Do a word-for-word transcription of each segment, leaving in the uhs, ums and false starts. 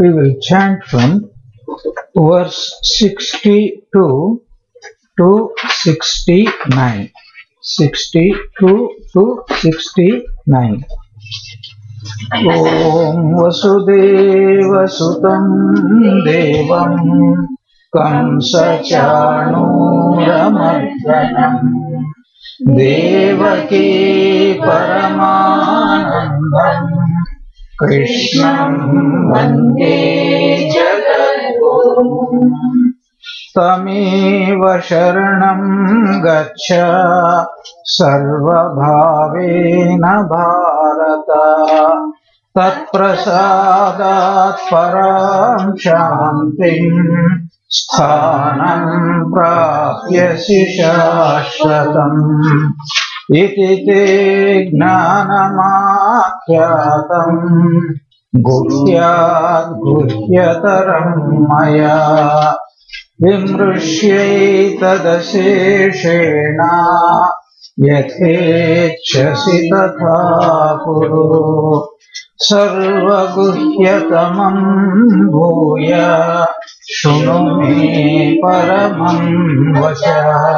we will chant from verse sixty-two to sixty-nine. sixty-two to sixty-nine. Om Vasudeva Sutam Devam Kamsachanuramardanam Devaki Paramanandam Krishnam Vande Jagadgurum Tameva Sharanam Gaccha Sarvabhavena Bharata Tat Prasadat Param Shantim Sthanam Prapyasi Shashvatam Iti te Gnanamakyatam Guhyat Guhyataram Maya Vimrushye tadaseshena yathechasi tatha kuru sarvaguhyatamam bhuya shunu me paramam vacha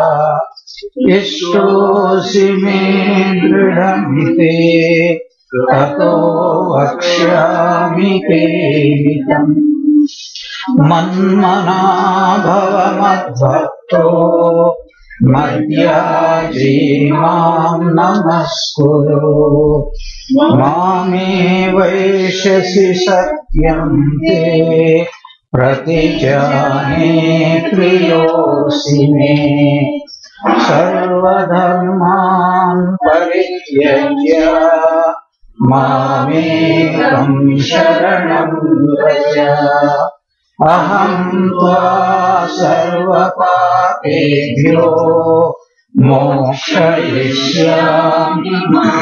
ishtosi me dridhamite tato vakshyami te vitam Manmana bhava madbhakto madhyaji mam namaskuru mame vaishasi satyam te pratijane priyosi me sarvadharman parityajya mamekam sharanam vraja Aham tva sarvapapebhyo mokshayishyami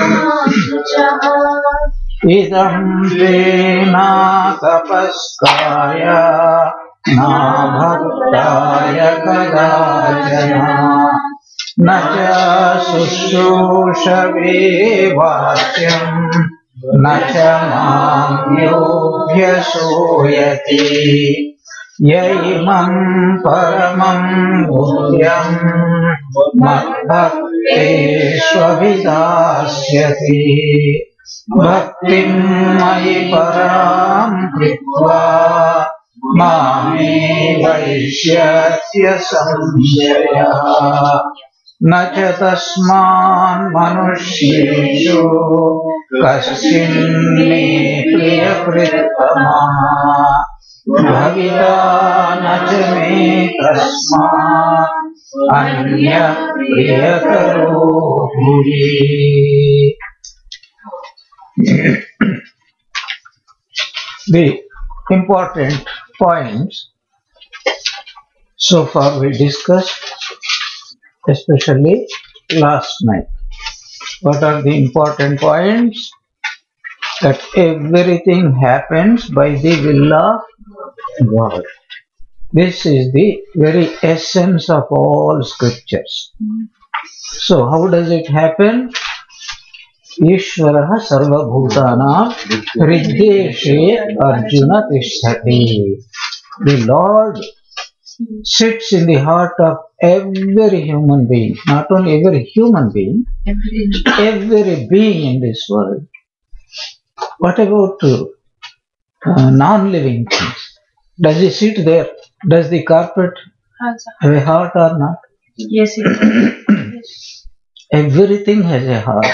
idam tena tapaskaya na bhaktaya kadajana na cha sushrushave vakyam na cha mam yobhyasoyati yaimam paramam guhyam madbhakte swavidasyati bhaktim mayi param kritva mame vaishyatya samshaya na cha tasman manushyesu kaschin me priyapritama bhavita na cha me tasman anya priyataro bhuvi. The important points so far we discussed, especially last night. What are the important points? That everything happens by the will of God. This is the very essence of all scriptures. So how does it happen? Ishvaraha sarva bhutanam hriddeshe arjuna tishtati. The Lord sits in the heart of every human being, not only every human being, every being in this world. What about uh, non-living things? Does he sit there? Does the carpet have a heart or not? Yes, it does. Everything has a heart.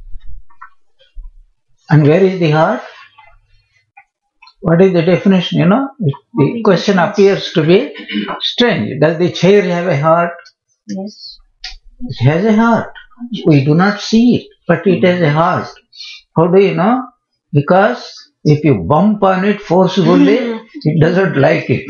And where is the heart? What is the definition? You know, the question appears to be strange. Does the chair have a heart? Yes. It has a heart. We do not see it, but it has a heart. How do you know? Because if you bump on it forcefully, it doesn't like it.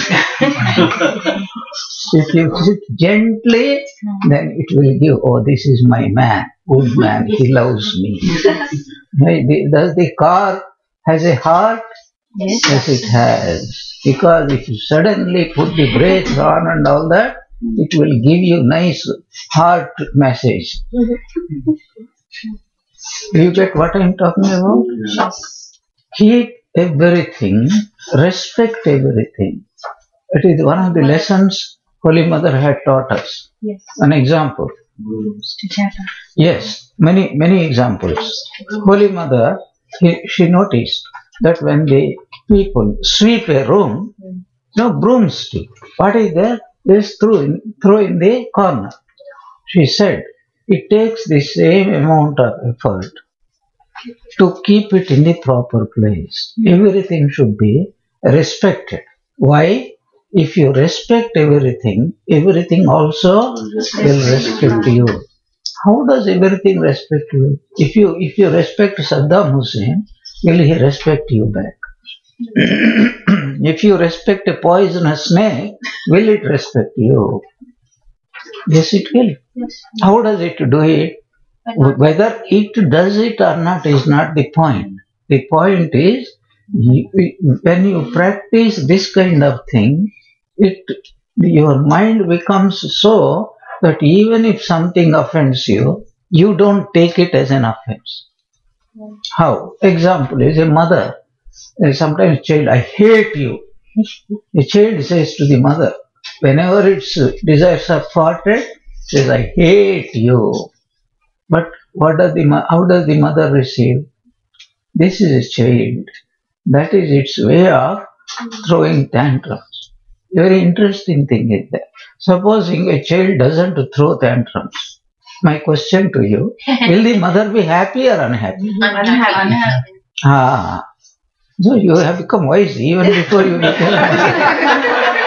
If you sit gently, then it will give, oh, this is my man, good man, he loves me. Does the car has a heart? Yes. Yes, it has. Because if you suddenly put the brakes on and all that, it will give you nice heart message. Do you get what I am talking about? Yes. He everything, respect everything. It is one of the lessons Holy Mother had taught us. Yes. An example. Sujata. Yes, many, many examples. Holy Mother, he, she noticed that when the people sweep a room, no broomstick. What is there? Is throw in, throw in the corner. She said, it takes the same amount of effort to keep it in the proper place. Everything should be respected. Why? If you respect everything, everything also will respect you. How does everything respect you? If you if you respect Saddam Hussein, will he respect you back? If you respect a poisonous snake, will it respect you? Yes, it will. Yes. How does it do it? Whether it does it or not is not the point. The point is, you, when you practice this kind of thing, it your mind becomes so that even if something offends you, you don't take it as an offense. How? Example is a mother. Sometimes child, I hate you. The child says to the mother, whenever its desires are thwarted, says, I hate you. But what does the how does the mother receive? This is a child. That is its way of throwing tantrums. Very interesting thing is that. Supposing a child doesn't throw tantrums, my question to you, will the mother be happy or unhappy? Unhappy. Unhappy. Ah, so you have become wise even before you became wise.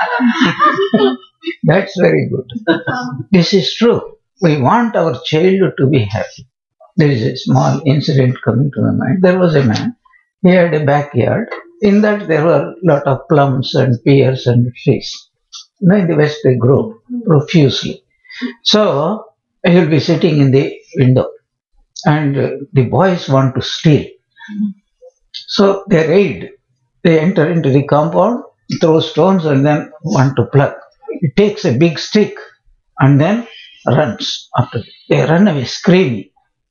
That's very good. This is true. We want our child to be happy. There is a small incident coming to my mind. There was a man. He had a backyard. In that there were a lot of plums and pears and trees. You know, in the West they grow profusely. So he will be sitting in the window and uh, the boys want to steal. So they raid. They enter into the compound, throw stones and then want to pluck. He takes a big stick and then runs after them. They run away screaming.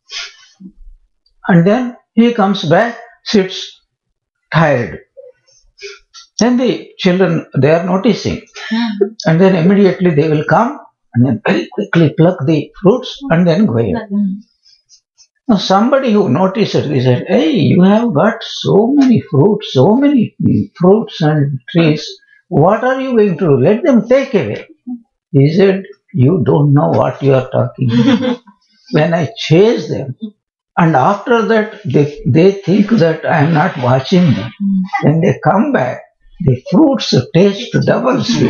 And then he comes back, sits tired. Then the children, they are noticing. And then immediately they will come and then very quickly pluck the fruits and then go away. Now somebody who noticed it, he said, hey, you have got so many fruits, so many fruits and trees. What are you going to do? Let them take away. He said, you don't know what you are talking about. When I chase them, and after that they, they think that I am not watching them. When they come back, the fruits taste double sweet.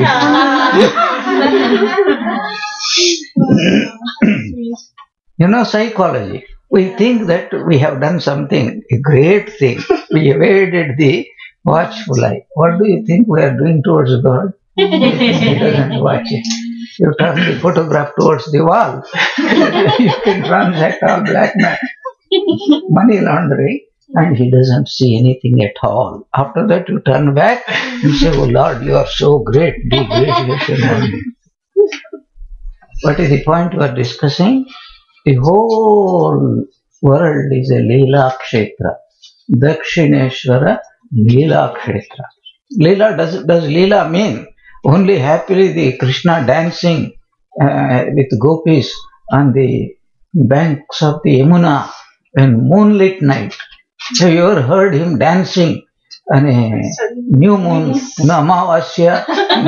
You know psychology. We think that we have done something, a great thing. We evaded the watchful eye. What do you think we are doing towards God? He doesn't watch it. You turn the photograph towards the wall. You can transact all black money laundering, and he doesn't see anything at all. After that, you turn back and say, oh Lord, you are so great. Be gracious on me. What is the point we are discussing? The whole world is a Leela Kshetra. Dakshineshwara Leela Kshetra. Leela, does, does Leela mean only happily the Krishna dancing uh, with gopis on the banks of the Yamuna in moonlit night? Have you ever heard him dancing on a new moon, Amavasya?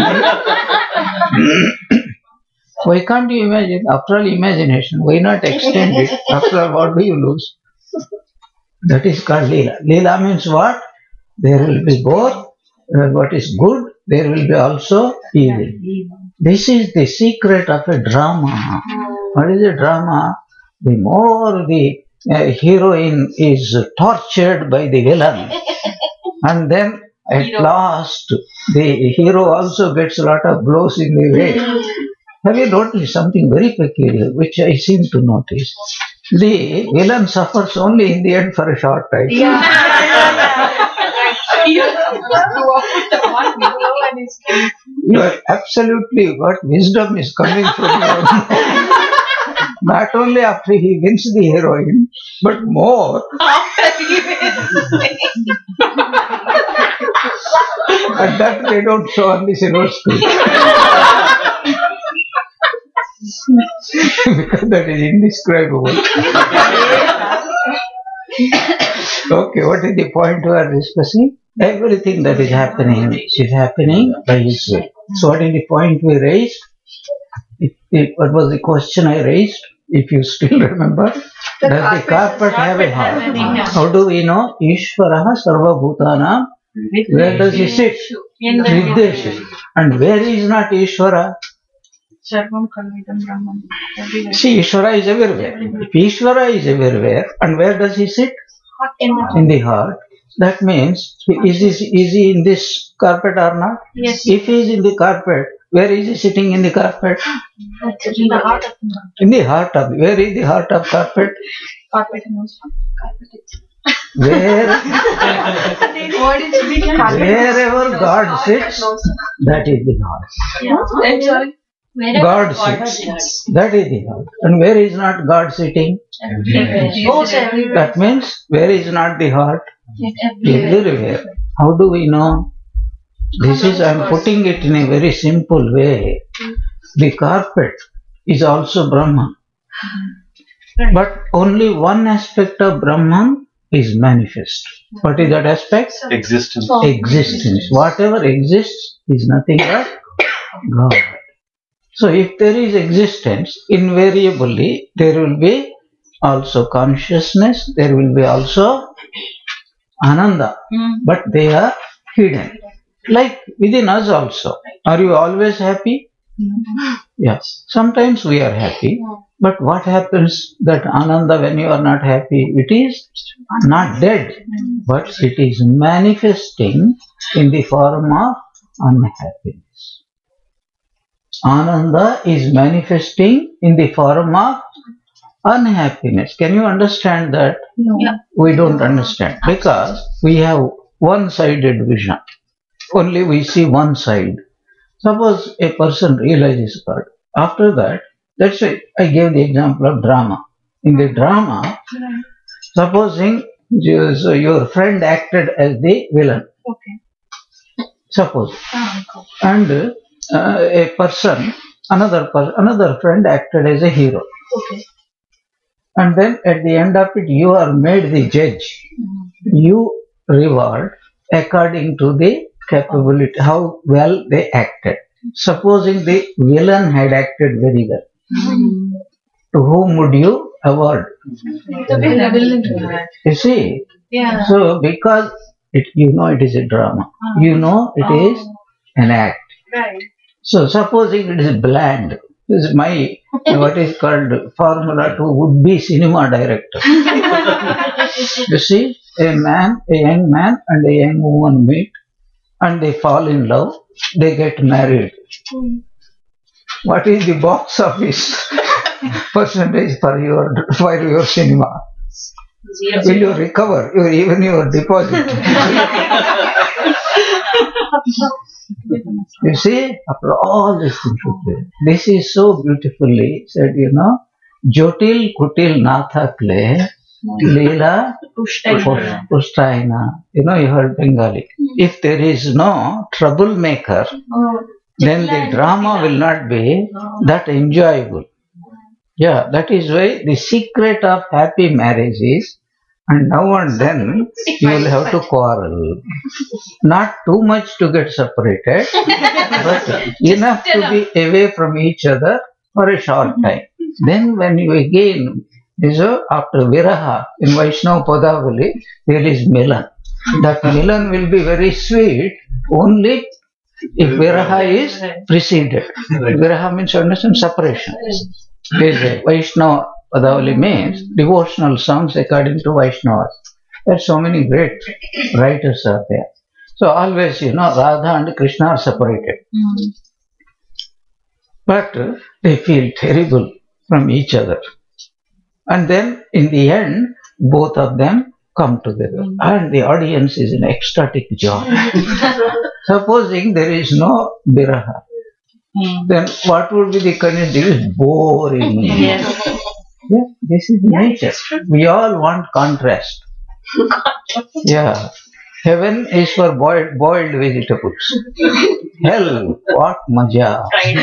Why can't you imagine? After all, imagination. Why not extend it? After all, what do you lose? That is called Leela. Leela means what? There will be both uh, what is good, there will be also evil. This is the secret of a drama. What is a drama? The more the uh, heroine is tortured by the villain, and then at last the hero also gets a lot of blows in the way. Have you noticed something very peculiar, which I seem to notice? The villain suffers only in the end for a short time. You are absolutely, what wisdom is coming from you. Not only after he wins the heroine, but more. And that they don't show on the silver screen. Because that is indescribable. Okay, what is the point we are discussing? Everything that is happening is happening by His will. So what is the point we raised? It, it, what was the question I raised? If you still remember, The does the carpet have a heart? How do we know? Ishvaraha Sarva Bhutanam. Where does he sit? In the Riddhesh. And where is not Ishvara? Sarvam Kalvidam Brahman. Everywhere. See, Ishvara is everywhere. If Ishvara is everywhere, and where does he sit? In the In the heart. That means, is he, is he in this carpet or not? Yes. If he is in the carpet, where is he sitting in the carpet? in the heart of the In the heart of, where is the heart of carpet? carpet knows carpet itself. Where, What is the carpet? wherever God sits, that is the heart. Yeah. Sorry. God sits, that is the heart. And where is not God sitting? Oh, so everywhere. That means, where is not the heart? Everywhere. Everywhere. How do we know? This is, I am putting it in a very simple way. The carpet is also Brahman. But only one aspect of Brahman is manifest. What is that aspect? Existence. Existence. Whatever exists is nothing but God. So if there is existence, invariably there will be also consciousness, there will be also Ananda, but they are hidden. Like within us also. Are you always happy? Yes. Sometimes we are happy. But what happens that Ananda when you are not happy? It is not dead. But it is manifesting in the form of unhappiness. Ananda is manifesting in the form of unhappiness. Can you understand that? No. We don't understand because we have one-sided vision. Only we see one side. Suppose a person realizes God. After that, that's why I gave the example of drama. In the drama, supposing you, so your friend acted as the villain. Okay. Suppose. Ah, okay. And uh, a person, another person, another friend acted as a hero. Okay. And then at the end of it, you are made the judge. You reward according to the capability, how well they acted. Supposing the villain had acted very well, to whom would you award? The villain. You see, Yeah. so because it, you know it is a drama, you know it is an act. Right. So supposing it is bland, this is my what is called formula to would-be cinema director. You see, a man, a young man and a young woman meet and they fall in love, they get married. What is the box office percentage for your for your cinema? Zero. Will you recover your, even your deposit? You see, after all this, this is so beautifully said, you know, Jotil Kutil Natha Kle Leela Pushtaina. You know, you heard Bengali. If there is no troublemaker, then the drama will not be that enjoyable. Yeah, that is why the secret of happy marriage is, and now and then you will have to quarrel. Not too much to get separated, but enough to be away from each other for a short time. Then when you again, so after Viraha in Vaishnava Padavali, there is Milan. That Milan will be very sweet only if Viraha is preceded. Viraha means, you understand, separation. There is a Vaishnava Padavali means devotional songs according to Vaishnavas. There are so many great writers are there. So always, you know, Radha and Krishna are separated. Mm. But uh, they feel terrible from each other. And then in the end, both of them come together. Mm. And the audience is in ecstatic joy. Supposing there is no Viraha, Mm. then what would be the condition? It is boring. Yes. Yeah, this is nature. We all want contrast. Yeah. Heaven is for boiled, boiled vegetables. Hell, what maja.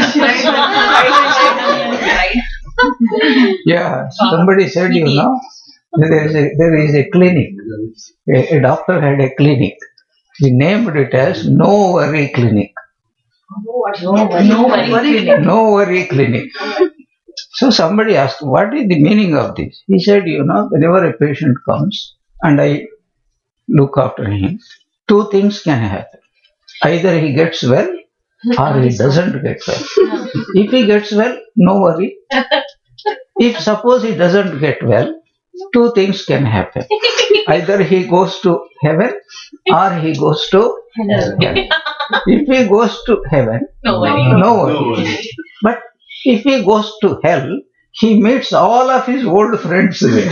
Yeah, somebody said, you know, there is a, there is a clinic. A, a doctor had a clinic. He named it as No Worry Clinic. No worry. No Worry Clinic. So somebody asked, what is the meaning of this? He said, you know, whenever a patient comes and I look after him, two things can happen. Either he gets well or he doesn't get well. If he gets well, no worry. If suppose he doesn't get well, two things can happen. Either he goes to heaven or he goes to hell. If he goes to heaven, No worry. no worry. But if he goes to hell, he meets all of his old friends there.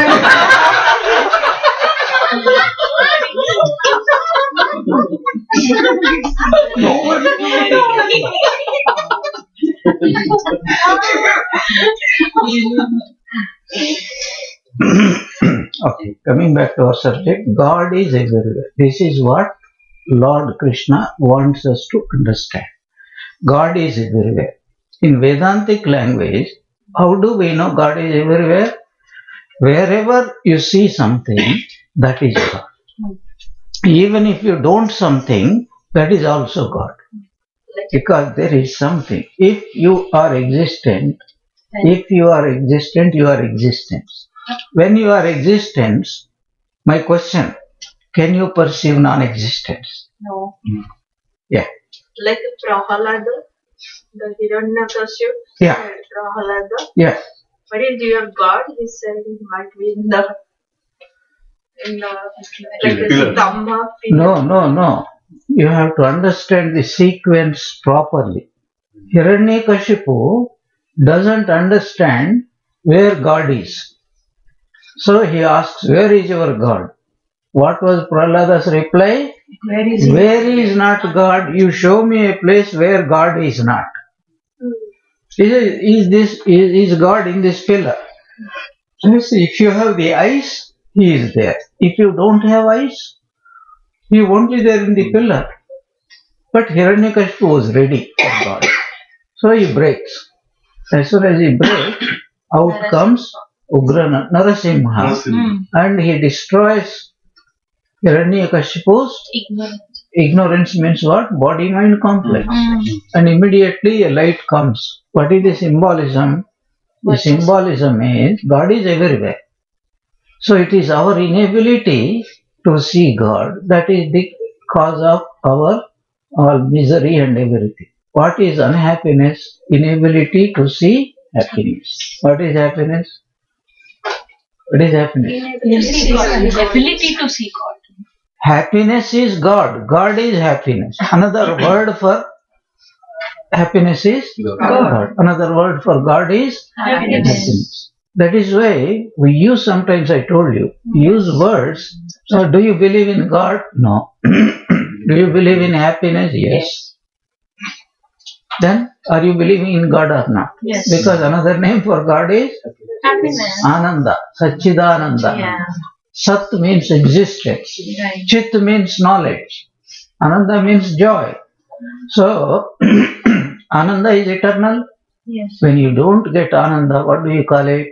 No worry. Okay, coming back to our subject, God is everywhere. This is what Lord Krishna wants us to understand. God is everywhere. In Vedantic language, how do we know God is everywhere? Wherever you see something, that is God. Even if you don't something, that is also God. Because there is something. If you are existent, if you are existent, you are existence. When you are existence, my question, can you perceive non-existence? No. Yeah. Like Prahalada, the Hiranyakashipu Yeah. said Prahalada. Yeah. What is your God? He said he might be in the in the like a pillar. Stambha pillar. No, no, no. You have to understand the sequence properly. Hiranyakashipu doesn't understand where God is. So he asks, where is your God? What was Prahlada's reply? Where is Where is not God? You show me a place where God is not. Is, is this is, is God in this pillar? You see, if you have the eyes, He is there. If you don't have eyes, He won't be there in the pillar. But Hiranyakashipu was ready for God. So he breaks. As soon as he breaks, out comes Ugra Narasimha Hmm. and he destroys Hiranyakashipu's ignorant? ignorance means what? Body-mind complex. And immediately a light comes. What is the symbolism? The symbolism is God is everywhere. So it is our inability to see God that is the cause of our all misery and everything. What is unhappiness? Inability to see happiness. What is happiness? What is happiness? Ability to see God. Happiness is God. God is happiness. Another word for happiness is God. Another word for God is Happiness. happiness. That is why we use, sometimes I told you, use words. So do you believe in God? No. Do you believe in happiness? Yes. Then are you believing in God or not? Yes. Because another name for God is Happiness. Ananda, Satchidananda. Yeah. Sat means existence. Right. Chit means knowledge. Ananda means joy. So, Ananda is eternal. Yes. When you don't get Ananda, what do you call it?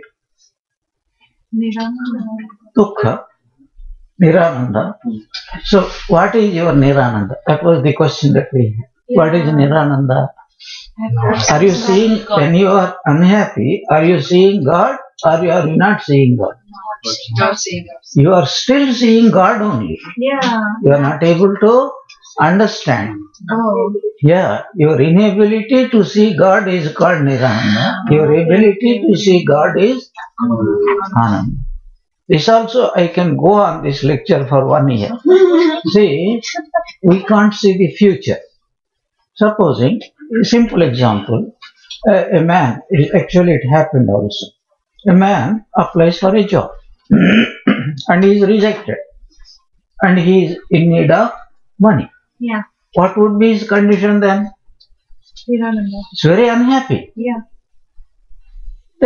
Nirananda. Dukkha. Nirananda. So, what is your Nirananda? That was the question that we had. What is Nirananda? Are you seeing, when you are unhappy, are you seeing God or are you not seeing God? Not seeing us. You are still seeing God only. Yeah. You are not able to understand. Oh. Yeah, your inability to see God is called Nirananda. Your ability to see God is Ananda. This also, I can go on this lecture for one year. See, we can't see the future. Supposing, a simple example, a, a man, actually it happened also. A man applies for a job and he is rejected and he is in need of money. Yeah. What would be his condition then? Nirananda. He's very unhappy. Yeah. Then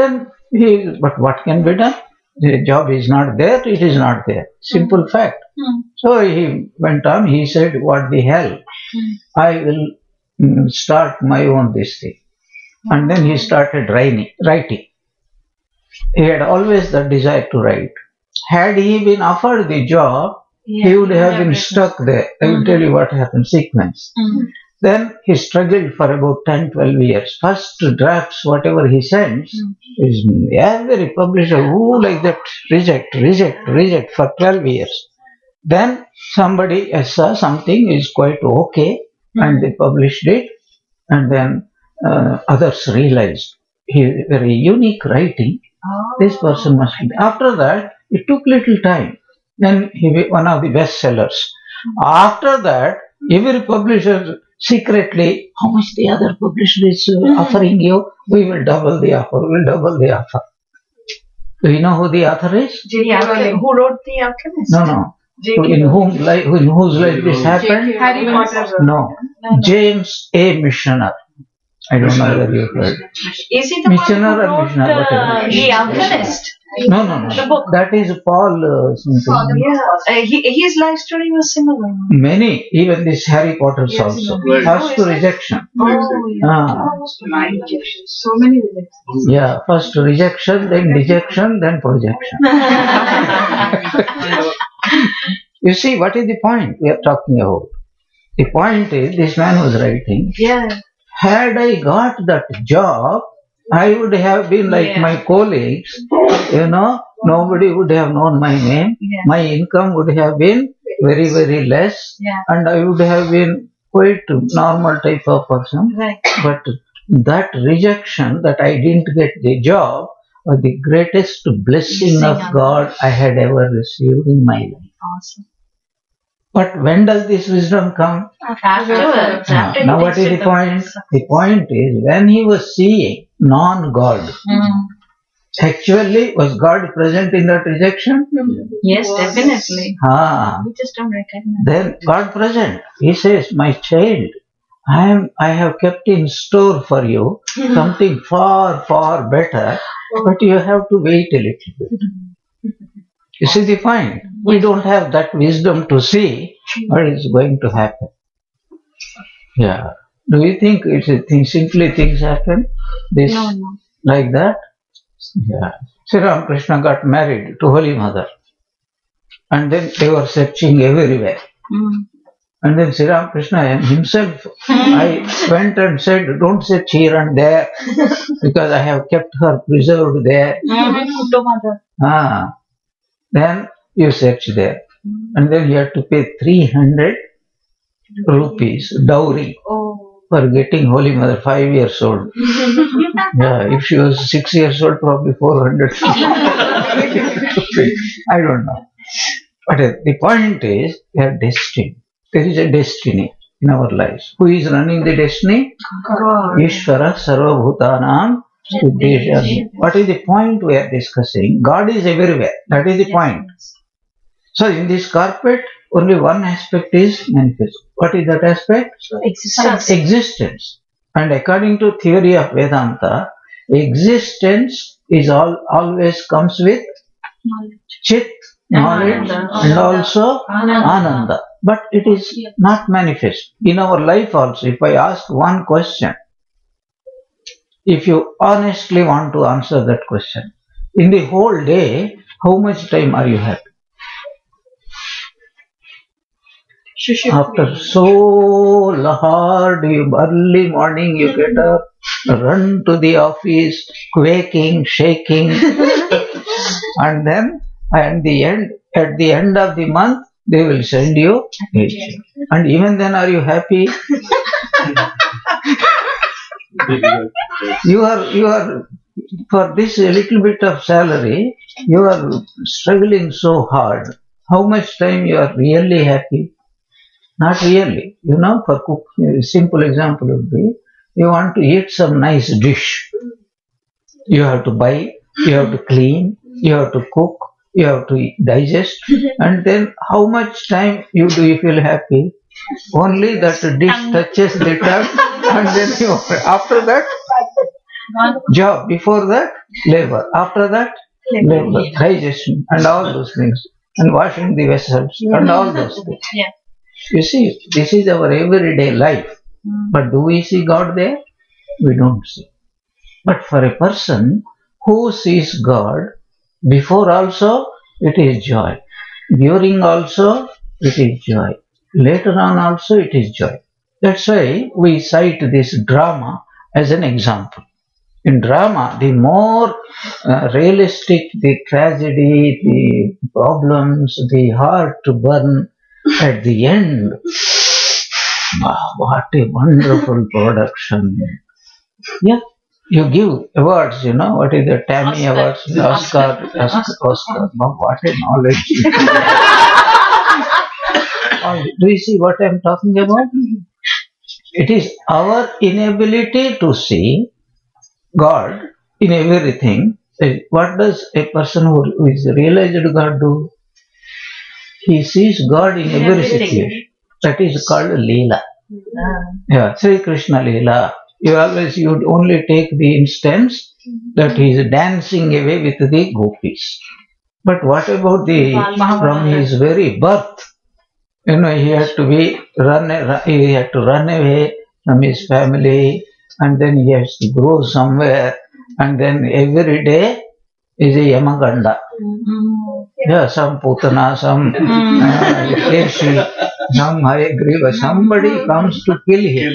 He, but what can be done? The job is not there, it is not there. Simple fact. Hmm. So he went on, he said, what the hell? Hmm. I will mm, start my own this thing. And then he started writing. writing. He had always the desire to write. Had he been offered the job, he would have been stuck there. I will tell you what happened, sequence. Hmm. Then he struggled for about ten, twelve years. First drafts, whatever he sends, Hmm. is every publisher, who like that, reject, reject, reject for twelve years. Then somebody saw something is quite okay, and they published it, and then uh, others realized he very unique writing. Oh. This person must be. After that, it took little time. Then he be one of the bestsellers. After that, every publisher secretly, how much the other publisher is uh, offering you? We will double the offer. We will double the offer. Do you know who the author is? J K Rowling. Who wrote The Alchemist? No, no. J K In whom life, in whose life this happened? Harry Potter. No. James A. Missioner. I don't know whether you heard. Is he the Missioner one or who wrote Missioner, whatever. uh, The Alchemist? No, no, no. The book. That is Paul uh, something. Yeah, uh, he, his life story was similar. Many, even this Harry Potter's Yes, also. yes. First Oh, to is it? rejection. Oh, yeah. Ah. So many rejections. Yeah, first rejection, then dejection, then projection. You see, what is the point we are talking about? The point is, this man was writing, Yeah. had I got that job, I would have been like Yeah. my colleagues, you know, nobody would have known my name, Yeah. my income would have been very, very less, Yeah. and I would have been quite normal type of person. Right. But that rejection, that I didn't get the job, was the greatest blessing of God I had ever received in my life. Awesome. But when does this wisdom come? Afterwards. Now, After now he what is the tasted point? success. The point is, when he was seeing non-God, Hmm. actually was God present in that rejection? Yes, Was- definitely. Ah, We just don't recognize. then God present. He says, my child, I am, I have kept in store for you something far, far better, but you have to wait a little bit. You see the point? We don't have that wisdom to see what is going to happen. Yeah. Do you think it's a thing, simply things happen? This No, no. like that? Yeah. Sri Ramakrishna got married to Holy Mother. And then they were searching everywhere. Hmm. And then Sri Ramakrishna himself, I went and said, don't search here and there, because I have kept her preserved there. Kutomada. Ah. Then you search there. And then you have to pay three hundred rupees dowry Oh. for getting Holy Mother, five years old. Yeah, if she was six years old, probably four hundred. I don't know. But uh, the point is, we are destined. There is a destiny in our lives. Who is running the destiny? God. Ishvara Sarvabhutanam Siddhesham. What is the point we are discussing? God is everywhere. That is the point. So in this carpet, only one aspect is manifest. What is that aspect? Existence. Existence. And according to theory of Vedanta, existence is all always comes with chit, knowledge, Ananda. and also Ananda. ananda. But it is not manifest. In our life also, if I ask one question, if you honestly want to answer that question, in the whole day, how much time are you happy? After so hard, you, early morning you get up, run to the office, quaking, shaking, and then at the end, at the end of the month, they will send you a check. And even then, are you happy? You are, you are, for this little bit of salary, you are struggling so hard. How much time you are really happy? Not really. You know, for cook, a simple example would be, you want to eat some nice dish. You have to buy, you have to clean, you have to cook, you have to digest, and then how much time you do you feel happy? Only that dish touches the tongue, and then you, after that, job. Before that, labor. After that, labor, digestion, and all those things, and washing the vessels, and all those things. Yeah. You see, this is our everyday life. But do we see God there? We don't see. But for a person who sees God, before also it is joy. During also it is joy. Later on also it is joy. That's why we cite this drama as an example. In drama, the more uh, realistic the tragedy, the problems, the heart to burn at the end. Wow, what a wonderful production. Yeah, you give awards, you know, what is the Tammy Oscar. Awards, Oscar, Oscar, Oscar. Wow, what a knowledge. Do you see what I am talking about? It is our inability to see God in everything. What does a person who is realized God do? He sees God in every situation. That is called Leela. Yeah, Sri Krishna Leela. You always, you would only take the instance that he is dancing away with the gopis. But what about the, from his very birth? You know, he had to be run, he had to run away from his family, and then he has to grow somewhere, and then every day is a Yamaganda. Yeah, some Putana, some uh, Keshi, some Hayagriva, somebody comes to kill him.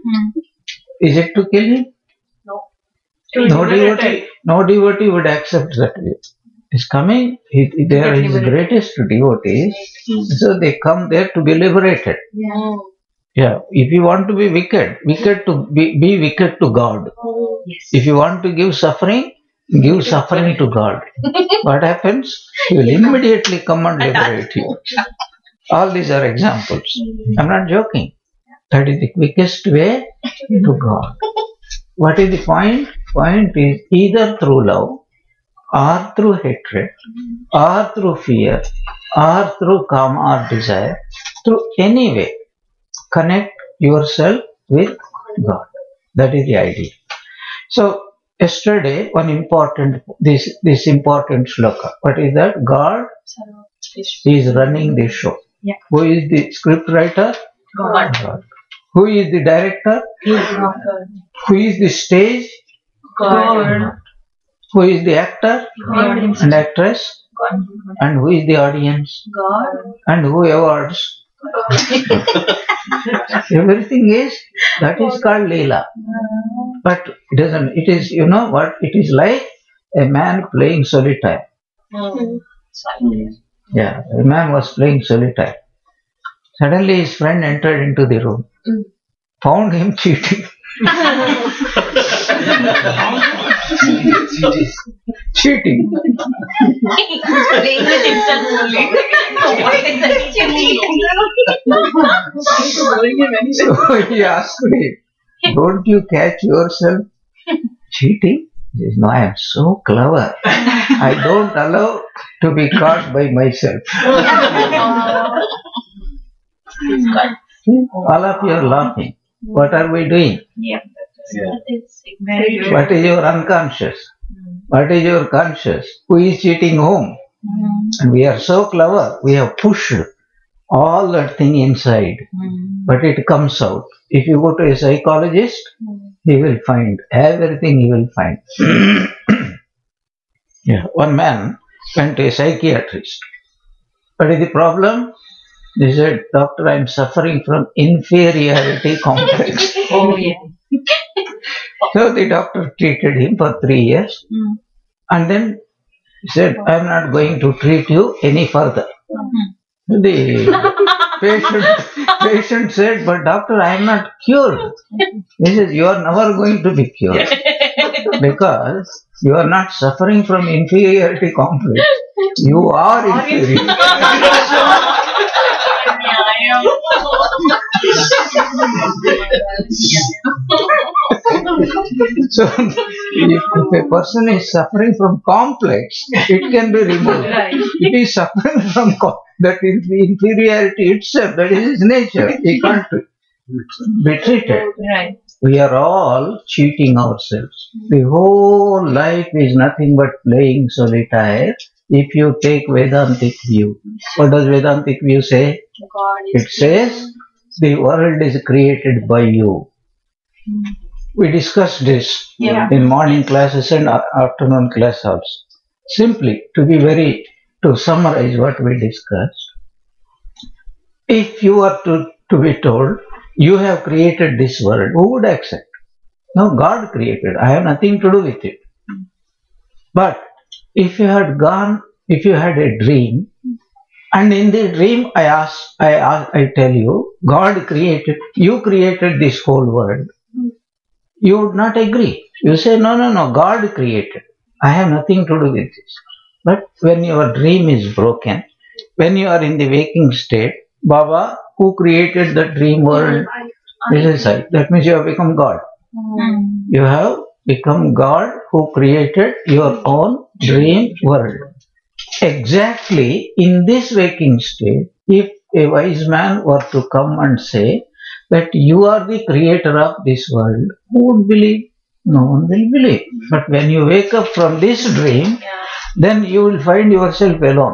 Is it to kill him? No. No devotee, no devotee would accept that way. He's coming, he, they are his greatest devotees, so they come there to be liberated. Yeah. Yeah, if you want to be wicked, wicked to be, be wicked to God. Yes. If you want to give suffering, give suffering to God. What happens? He will immediately come and liberate you. All these are examples. I'm not joking. That is the quickest way to God. What is the point? Point is either through love, or through hatred, or through fear, or through karma or desire, through any way, connect yourself with God. That is the idea. So, yesterday, one important, this, this important shloka. What is that? God is running the show. Yeah. Who is the script writer? God. God. Who is the director? God. Who is the stage? God. Who is the actor God. and actress? God. And who is the audience? God. And who awards? Everything is, that is called Leela. But it doesn't, it is, you know what, it is like a man playing solitaire. Mm. Yeah, a man was playing solitaire. Suddenly his friend entered into the room, Mm. found him cheating. Cheating. Playing with himself only. What is that cheating? So he asked him, don't you catch yourself cheating? He says, no, I am so clever. I don't allow to be caught by myself. All of you are laughing. What are we doing? Yeah. Yeah. That is very good. What is your unconscious? What is your conscious? Who is cheating whom? Mm. And we are so clever, we have pushed all that thing inside, Mm. but it comes out. If you go to a psychologist, Mm. he will find everything he will find. Yeah, one man went to a psychiatrist. What is the problem? He said, doctor, I am suffering from inferiority complex. Oh, yeah. So the doctor treated him for three years Mm. and then he said, I am not going to treat you any further. Mm. The patient, patient said, but doctor, I am not cured. He says, you are never going to be cured because you are not suffering from inferiority complex. You are inferior. So, if, if a person is suffering from complex, it can be removed. Right. If he is suffering from co- that is the inferiority itself, that is his nature, he can't be treated. Right. We are all cheating ourselves. The whole life is nothing but playing solitaire if you take Vedantic view. What does Vedantic view say? God is It says the world is created by you. We discussed this Yeah. in morning classes and a- afternoon class also. Simply to be very, to summarize what we discussed, if you are to, to be told, you have created this world, who would accept? No, God created. I have nothing to do with it. But if you had gone, if you had a dream, and in the dream I ask, I ask, I tell you, God created, you created this whole world, you would not agree. You say, no, no, no, God created. I have nothing to do with this. But when your dream is broken, when you are in the waking state, Baba, who created the dream world? This is I. That means you have become God. You have become God who created your own dream world. Exactly in this waking state, if a wise man were to come and say that you are the creator of this world, who would believe? No one will believe. But when you wake up from this dream, then you will find yourself alone.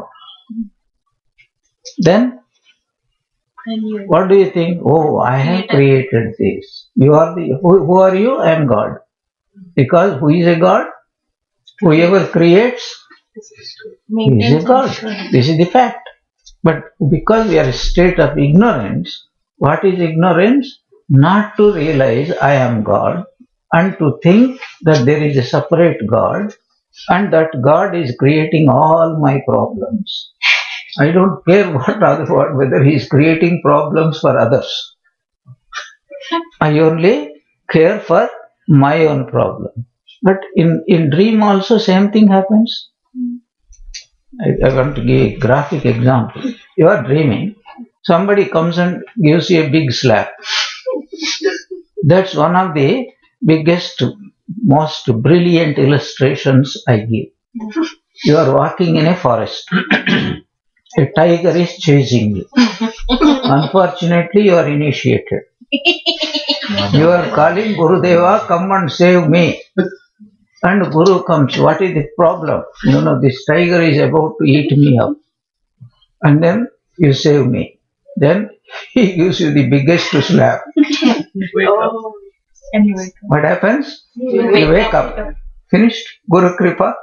Then what do you think? Oh, I have created this. You are the, who, who are you? I am God. Because who is a God? Whoever creates, he is a God. This is the fact. But because we are a state of ignorance, what is ignorance? Not to realize I am God and to think that there is a separate God and that God is creating all my problems. I don't care what other, what, whether he is creating problems for others. I only care for my own problem. But in, in dream also same thing happens. I, I want to give a graphic example. You are dreaming, somebody comes and gives you a big slap. That's one of the biggest, most brilliant illustrations I give. You are walking in a forest. A tiger is chasing you. Unfortunately, you are initiated. You are calling Gurudeva, come and save me. And Guru comes, what is the problem? No, no, this tiger is about to eat me up. And then you save me. Then he gives you the biggest slap. Oh. And you wake up. What happens? You You wake up. Finished? Guru Kripa.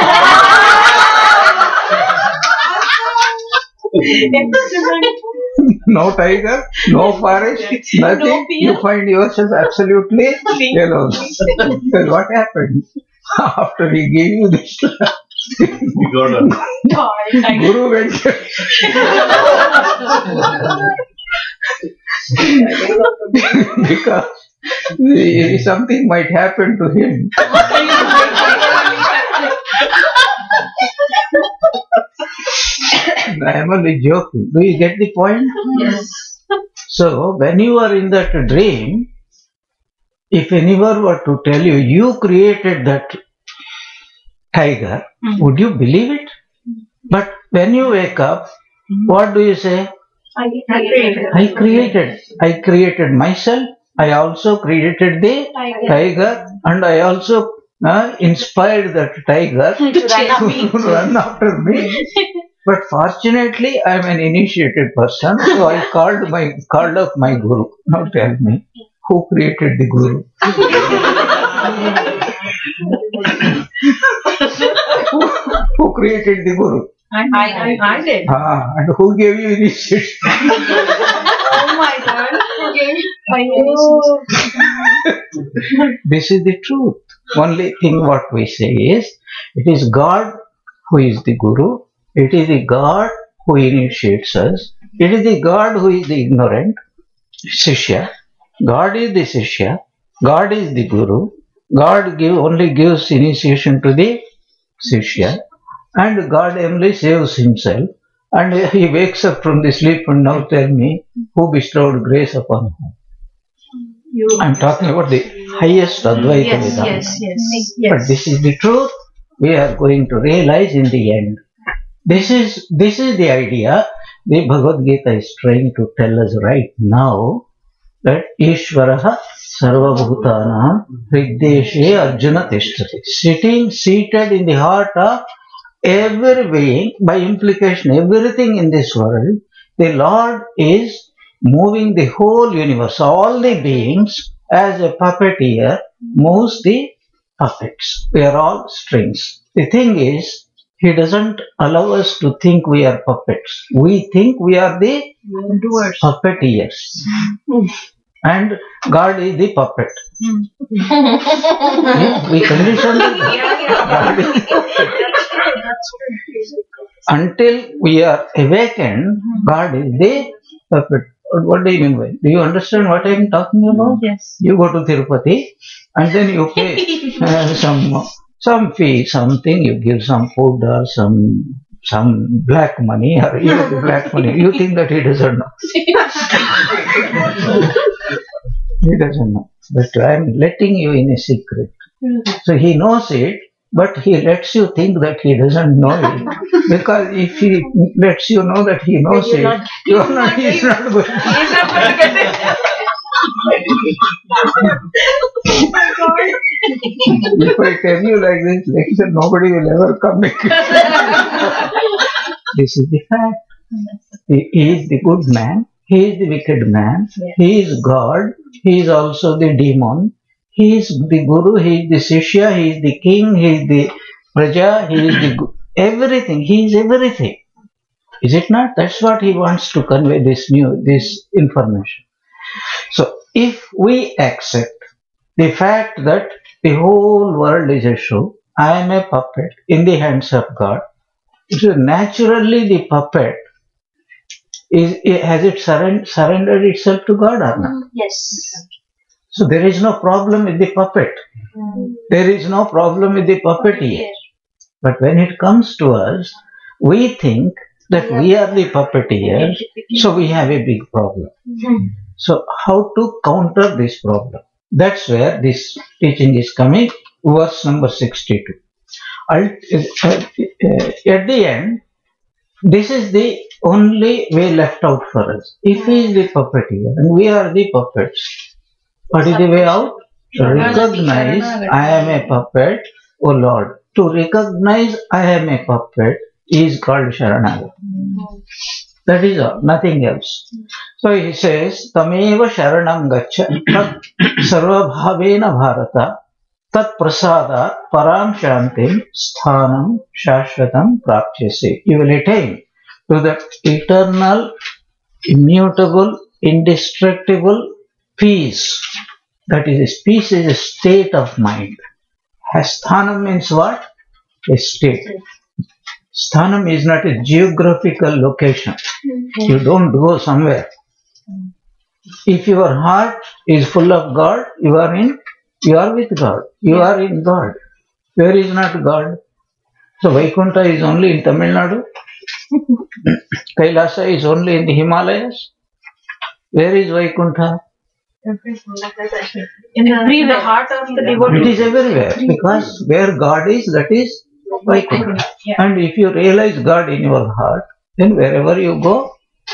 No tiger, no forest, nothing. No fear. You find yourself absolutely alone. Then what happened? After he gave you this slap, You got a God, I Guru went because the- something might happen to him. I am only joking. Do you get the point? Yes. So, when you are in that dream, if anyone were to tell you, you created that tiger, Mm. would you believe it? But when you wake up, what do you say? I created. I created. I created myself. I also created the tiger, and I also uh, inspired that tiger To run after me. to run after me. But fortunately, I am an initiated person, so I called my called up my guru. Now tell me, who created the guru? who, who created the guru? I, I, I did. Ah, and who gave you initiation? Oh my God. Okay. This is the truth. Only thing what we say is, it is God who is the guru. It is the God who initiates us. It is the God who is the ignorant Shishya. God is the Shishya. God is the Guru. God give, only gives initiation to the Shishya. And God only saves himself. And he wakes up from the sleep and now tell me, who bestowed grace upon whom? You. I am talking about the highest Advaita Yes, Vedanta. yes, yes, But yes. this is the truth we are going to realize in the end. This is this is the idea the Bhagavad Gita is trying to tell us right now, that Ishvaraha Sarvabhutanam Hriddeshe Arjuna Tishtati. Sitting, seated in the heart of every being, by implication, everything in this world, the Lord is moving the whole universe, all the beings, as a puppeteer moves the puppets. We are all strings. The thing is, He doesn't allow us to think we are puppets. We think we are the Doers. puppeteers. And God is the puppet. Yeah, we condition God is- until we are awakened, God is the puppet. What what do you mean by? Do you understand what I am talking about? Yes. You go to Tirupati and then you pay uh, some some fee, something. You give some food or some some black money or even black money. You think that he doesn't know. He doesn't know. But I am letting you in a secret. So he knows it, but he lets you think that he doesn't know it. Because if he lets you know that he knows Then it, you're not- you are not, he is not going to. He's not going to get it. If I tell you like this lecture, nobody will ever come back. This is the fact. He is the good man. He is the wicked man. He is God. He is also the demon. He is the guru. He is the shishya. He is the king. He is the praja. He is the gu- everything. He is everything. Is it not? That's what he wants to convey this new this information. So if we accept the fact that the whole world is a show, I am a puppet in the hands of God. So naturally the puppet is has it surrend, surrendered itself to God or not? Yes. So there is no problem with the puppet. There is no problem with the puppeteer. But when it comes to us, we think that we are the puppeteer, so we have a big problem. So how to counter this problem? That's where this teaching is coming, verse number sixty-two. At the end, this is the only way left out for us. If he is the puppeteer and we are the puppets, what is the way out? To recognize I am a puppet, O Lord. To recognize I am a puppet is called Sharanagati. That is all, nothing else. So he says, Tameva Sharanam Gacha Tat Sarvabhavena Bharata Tat Prasada Param Shantim Sthanam Shashvatam Prapyase. You will attain to that eternal, immutable, indestructible peace. That is, peace is a state of mind. Sthanam means what? A state. Sthanam is not a geographical location. You don't go somewhere. If your heart is full of God, you are in, you are with God. You are in God. Where is not God? So Vaikuntha is only in Tamil Nadu. Kailasa is only in the Himalayas. Where is Vaikuntha? In the, in the heart of the devotee. It is everywhere. Because where God is, that is Vaikuntha. And if you realize God in your heart, then wherever you go,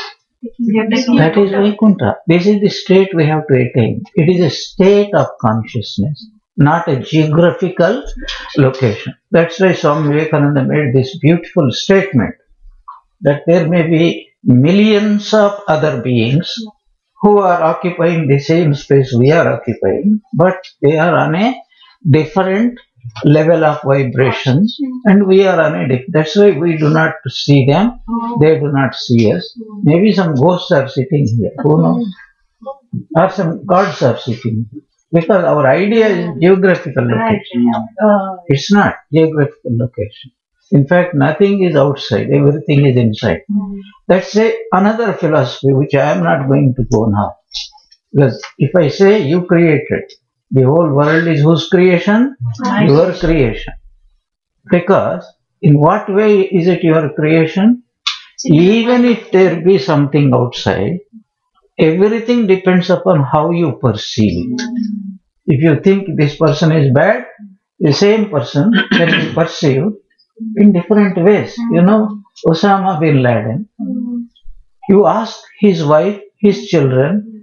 that is Vaikuntha. This is the state we have to attain. It is a state of consciousness, not a geographical location. That's why Swami Vivekananda made this beautiful statement that there may be millions of other beings who are occupying the same space we are occupying, but they are on a different level of vibrations and we are on a different. That's why we do not see them, they do not see us. Maybe some ghosts are sitting here, who knows? Or some gods are sitting here. Because our idea is geographical location. It's not geographical location. In fact, nothing is outside, everything is inside. That's a, another philosophy which I am not going to go now. Because if I say you created, the whole world is whose creation? Nice. Your creation. Because in what way is it your creation? Even if there be something outside, everything depends upon how you perceive it. If you think this person is bad, the same person can be perceived in different ways. You know, Osama bin Laden, you ask his wife, his children,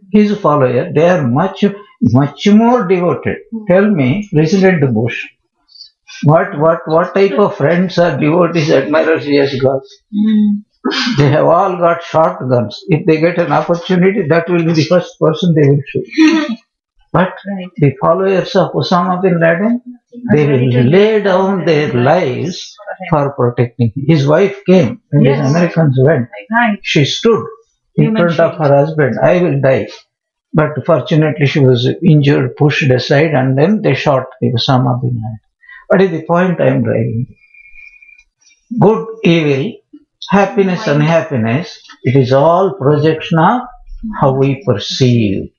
his follower, they are much, much more devoted. Tell me, President Bush, what, what, what type of friends or devotees, admirers he has got? They have all got shotguns. If they get an opportunity, that will be the first person they will shoot. But Right. the followers of Osama bin Laden, they will lay down their lives for protecting him. His wife came when Yes. the Americans went. Right. She stood in Human front of shield. her husband. I will die. But fortunately, she was injured, pushed aside, and then they shot the Osama bin Laden. What is the point I am driving? Good, evil, happiness, unhappiness, it is all projection of how we perceive.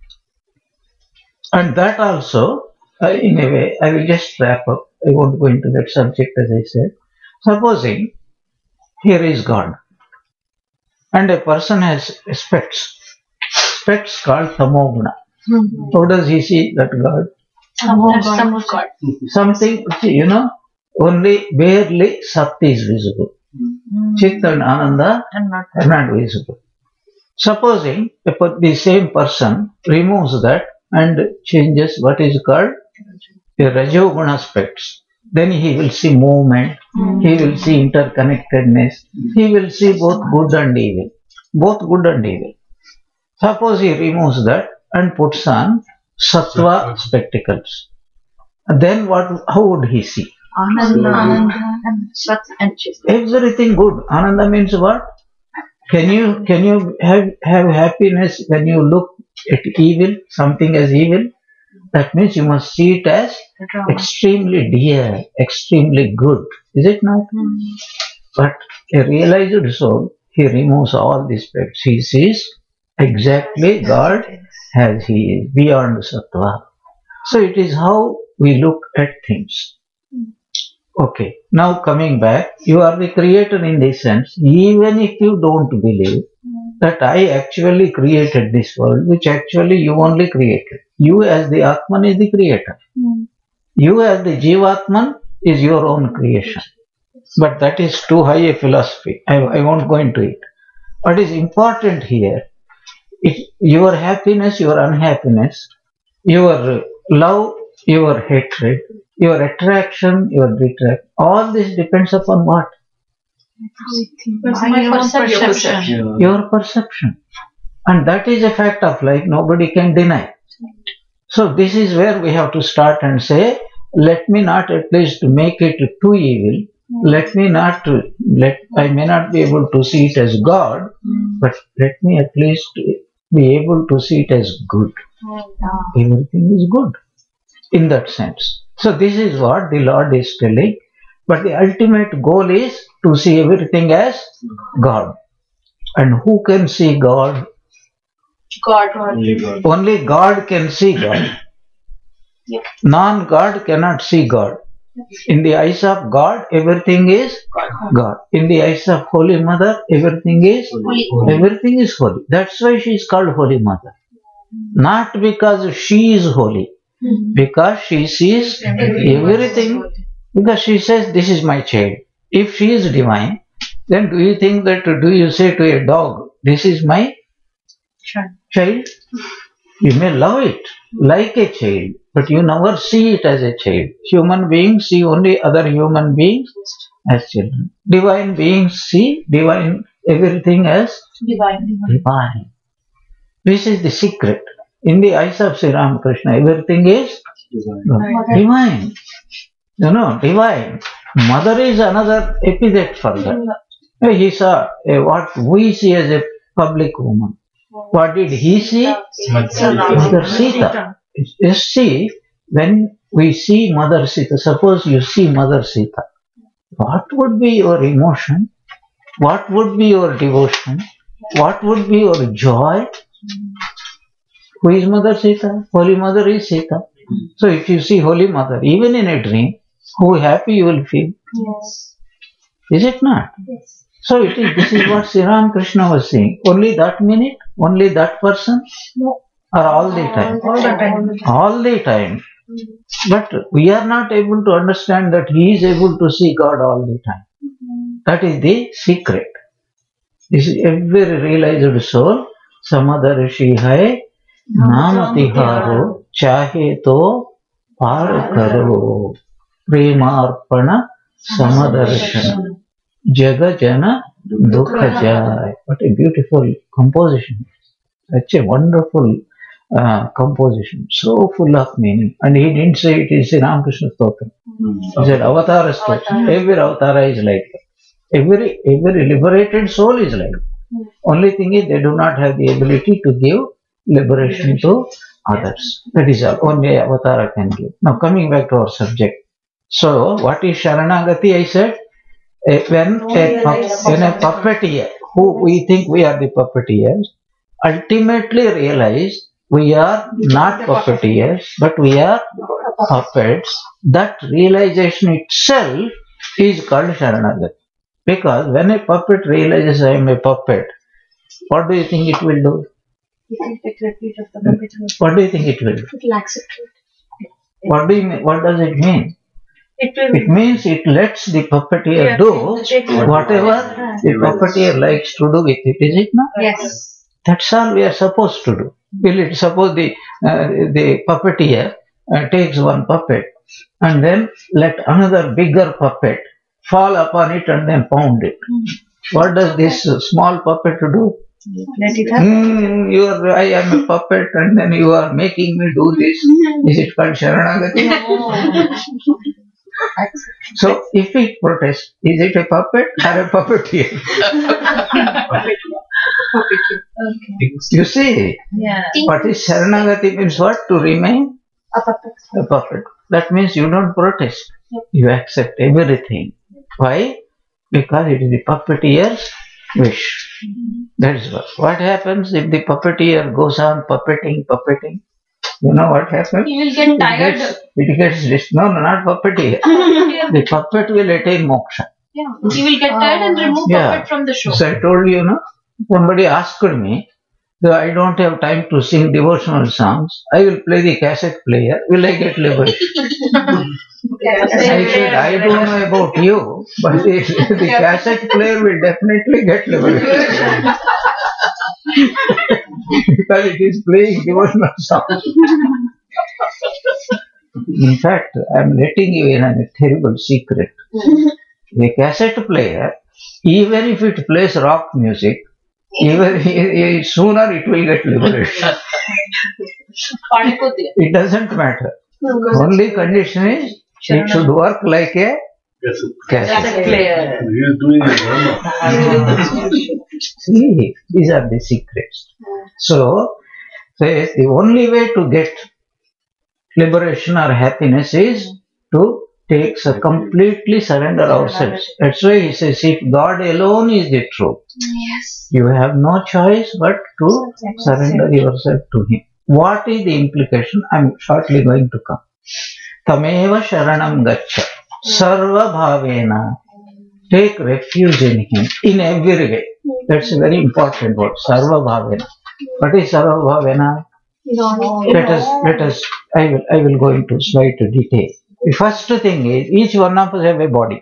And that also, uh, in a way, I will just wrap up. I won't go into that subject as I said. Supposing here is God, and a person has specs, specs called tamoguna. How does he see that God? Some of God. Something, you know, only barely Sakti is visible. Chit and Ananda And not are not visible. Supposing a per- the same person removes that and changes what is called a Rajoguna aspects, then he will see movement, he will see interconnectedness, he will see both good and evil, both good and evil. Suppose he removes that and puts on Sattva spectacles, then what? How would he see? Ananda and Sat and Chit. Everything good. Ananda means what? Can you can you have have happiness when you look at evil, something as evil? That means you must see it as extremely dear, extremely good. Is it not? But a realized soul, he removes all these aspects. He sees exactly God as he is, beyond Sattva. So it is how we look at things. Okay, now coming back, you are the creator in this sense, even if you don't believe that I actually created this world, which actually you only created. You as the Atman is the creator. You as the Jivatman is your own creation. But that is too high a philosophy. I, I won't go into it. What is important here, it, your happiness, your unhappiness, your love, your hatred, your attraction, your detraction, all this depends upon what? My perception. Your perception. And that is a fact of life, nobody can deny. So this is where we have to start and say, let me not at least make it too evil. Let me not, let I may not be able to see it as God, but let me at least be able to see it as good. Everything is good in that sense. So this is what the Lord is telling. But the ultimate goal is to see everything as God. And who can see God? God. Only God. Only God can see God. Yep. Non-God cannot see God. In the eyes of God, everything is God. In the eyes of Holy Mother, everything is Holy. everything is holy. That's why she is called Holy Mother. Not because she is holy, because she sees everything. Because she says, this is my child. If she is divine, then do you think that, do you say to a dog, this is my child? You may love it like a child, but you never see it as a child. Human beings see only other human beings as children. Divine beings see divine everything as Divine. divine. This is the secret. In the eyes of Sri Ramakrishna, everything is Divine. divine. You know, divine. Mother is another epithet for that. He saw uh, what we see as a public woman. What did he see? Mother Sita. You see, when we see Mother Sita, suppose you see Mother Sita, what would be your emotion? What would be your devotion? What would be your joy? Who is Mother Sita? Holy Mother is Sita. So if you see Holy Mother, even in a dream, how happy you will feel. Yes. Is it not? Yes. So it is, this is what Sri Ramakrishna was saying. Only that minute? Only that person? No. Or all the time? All the time. All the time. But we are not able to understand that he is able to see God all the time. That is the secret. This is every realized soul समदर्शी है नाम तिहारो चाहे तो पार करो प्रेमार्पण समदर्शन जग जन दुख जाय. What a beautiful composition. Such a wonderful uh, composition, so full of meaning. And he didn't say it is a Ramakrishna Stotra. He said Avatara Stotra. Every Avatara is like that. Every, every liberated soul is like that. Only thing is they do not have the ability to give liberation to others. That is all. Only Avatara can give. Now coming back to our subject. So what is Sharanagati? I said eh, when, a, when a puppeteer, who we think we are the puppeteers, ultimately realize we are not puppeteers, but we are puppets. That realization itself is called Sharanagati. Because when a puppet realizes I am a puppet, what do you think it will do? It will take refuge of the puppet. What do you think it will do? It will accept it. What do you mean? What does it mean? It will. It means it lets the puppeteer Yeah, do take whatever the puppeteer likes to do with it. Is it not? Yes. That's all we are supposed to do. Will it suppose the uh, the puppeteer uh, takes one puppet and then let another bigger puppet fall upon it and then pound it. What does this uh, small puppet do? Let it happen. Hmm, you are, I am a puppet and then you are making me do this. Is it called Sharanagati? So if it protests, is it a puppet or a puppeteer? Okay. You see, Yeah. what is Sharanagati means what? To remain A puppet. a puppet. That means you don't protest. You accept everything. Why? Because it is the puppeteer's wish. That is what. What happens if the puppeteer goes on puppeting, puppeting? You know what happens? You will get It tired. gets, it gets dis- no, no, not puppeteer. The puppet will attain moksha. Yeah. You will get tired and remove Yeah. puppet from the show. So I told you, no. Somebody asked me, that I don't have time to sing devotional songs. I will play the cassette player. Will I get liberation? I said, I don't know about you, but the, the cassette player will definitely get liberation. Because it is playing devotional songs. In fact, I am letting you in a terrible secret. The cassette player, even if it plays rock music, even sooner it will get liberation. It doesn't matter. Only condition is it should work like a cassette player. He is doing it drama. See, these are the secrets. So, says the only way to get liberation or happiness is to take a completely surrender ourselves. That's why he says, if God alone is the truth, Yes. you have no choice but to surrender yourself to Him. What is the implication? I am shortly going to come. Tameva sharanam gaccha. Sarva bhavena. Take refuge in Him in every way. That's a very important word. Sarva bhavena. What is sarva bhavena? No. Let us, let us, I will, I will go into slight detail. The first thing is, each one of us have a body.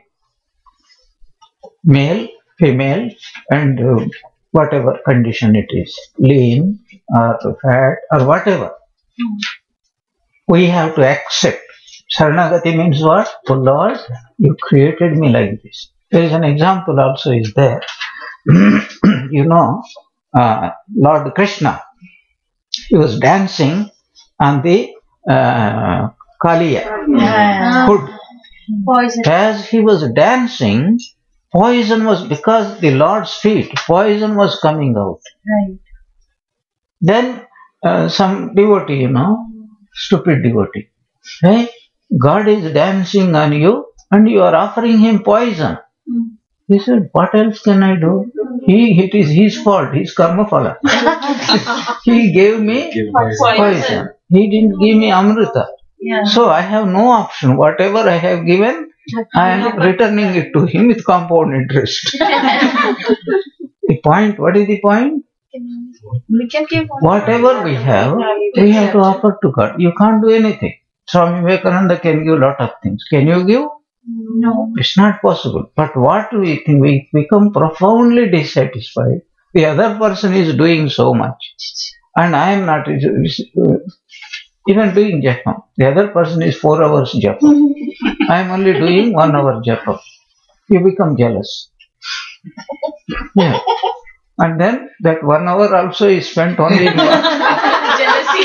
Male, female, and uh, whatever condition it is, lean or fat or whatever. We have to accept. Sharanagati means what? Oh Lord, you created me like this. There is an example also is there. You know, uh, Lord Krishna, he was dancing on the uh, Kaliya Yeah. hood. Poison. As he was dancing, poison was, because the Lord's feet, poison was coming out. Right. Then uh, some devotee, you know, stupid devotee, hey, God is dancing on you and you are offering him poison. He said, what else can I do? He, it is his fault, his karma phala. He gave me poison. He didn't give me amrita. Yeah. So I have no option. Whatever I have given, I am returning it to him with compound interest. The point, what is the point? We can give Whatever we have, we have to offer to God. You can't do anything. Swami Vivekananda can give a lot of things. Can you give? No. It's not possible. But what we think, we become profoundly dissatisfied The other person is doing so much, and I am not uh, even doing japa. The other person is four hours japa. I am only doing one hour japa. You become jealous. Yeah. And then that one hour also is spent only in Jealousy.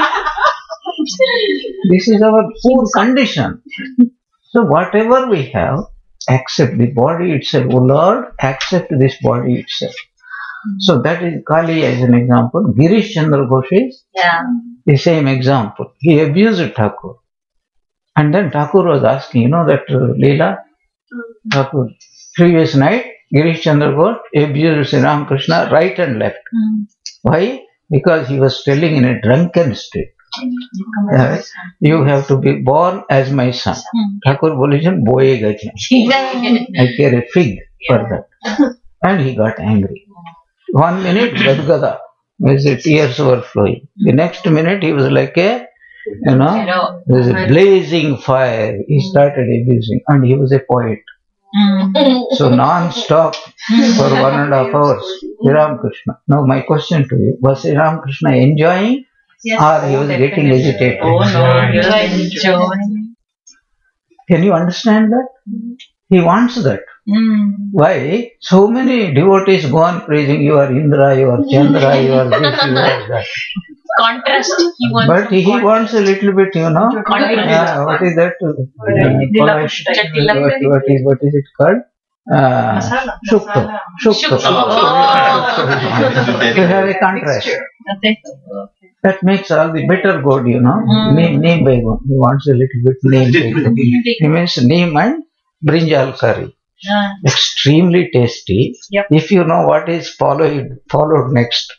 This is our poor condition. So whatever we have, accept the body itself. Oh Lord, accept this body itself. So that is Kali as an example. Girish Chandra Ghosh is Yeah. the same example. He abused Thakur. And then Thakur was asking, you know that uh, Leela? Thakur, previous night, Girish Chandra Ghosh abused Sri Ramakrishna right and left. Mm. Why? Because he was telling in a drunken state. Uh, you have to be born as my son. Hmm. Thakur Bolishan boyega kya? I care a fig for that. And he got angry. One minute, Gadgada, his tears were flowing. The next minute, he was like a, you know, there was a blazing fire. He started abusing, and he was a poet. Mm. So non-stop for one and a half hours. Sri Ramakrishna. Now my question to you, was Sri Ramakrishna enjoying? Yes. Or he was getting agitated? Oh no, he was enjoying. Can you understand that? He wants that. Mm. Why? So many devotees go on praising, you are Indra, you are Chandra, you are this, you are that. Contrast. He wants But he contrast. wants a little bit, you know. Contrast. Uh, what is that? Uh, Dilak- what, what, is, what is it called? Uh, Shukta. Shukta. Oh. To have a contrast. Okay. That makes all the better good, you know. Mm. Neem, neem baigon. He wants a little bit neem baigon. He means neem and brinjal curry. Yeah. Extremely tasty. Yep. If you know what is followed followed next.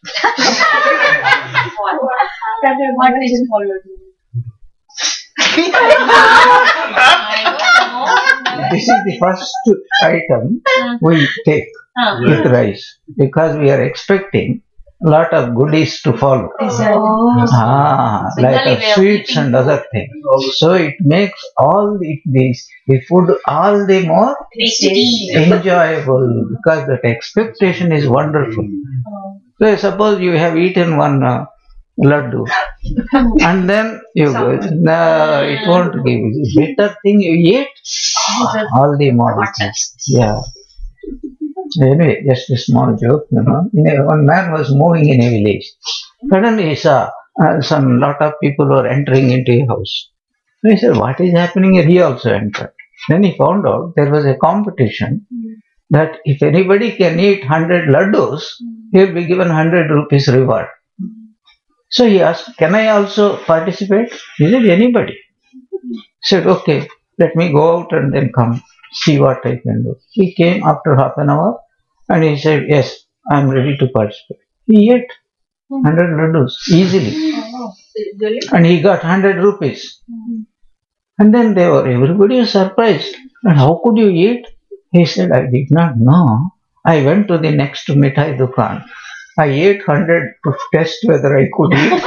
What is followed? This is the first item we take Huh. with rice because we are expecting a lot of goodies to follow. Oh. Ah, like Similarly, uh, way of sweets eating. and other things. So it makes all the, these the food all the more Tasty. enjoyable because that expectation is wonderful. So suppose you have eaten one uh, laddu and then you go, no, it won't give you. Better thing you eat, all the more. Yeah. Anyway, just a small joke, you know. You know, one man was moving in a village. Suddenly he saw uh, some lot of people were entering into a house. So he said, what is happening here? He also entered. Then he found out there was a competition that if anybody can eat one hundred laddus, he will be given one hundred rupees reward. So he asked, can I also participate? He said, anybody. He said, okay, let me go out and then come, see what I can do. He came after half an hour and he said, yes, I am ready to participate. He ate one hundred laddus easily and he got one hundred rupees. And then they were, everybody was surprised. And how could you eat? He said, I did not know. I went to the next mithai dukan. I ate one hundred to test whether I could eat.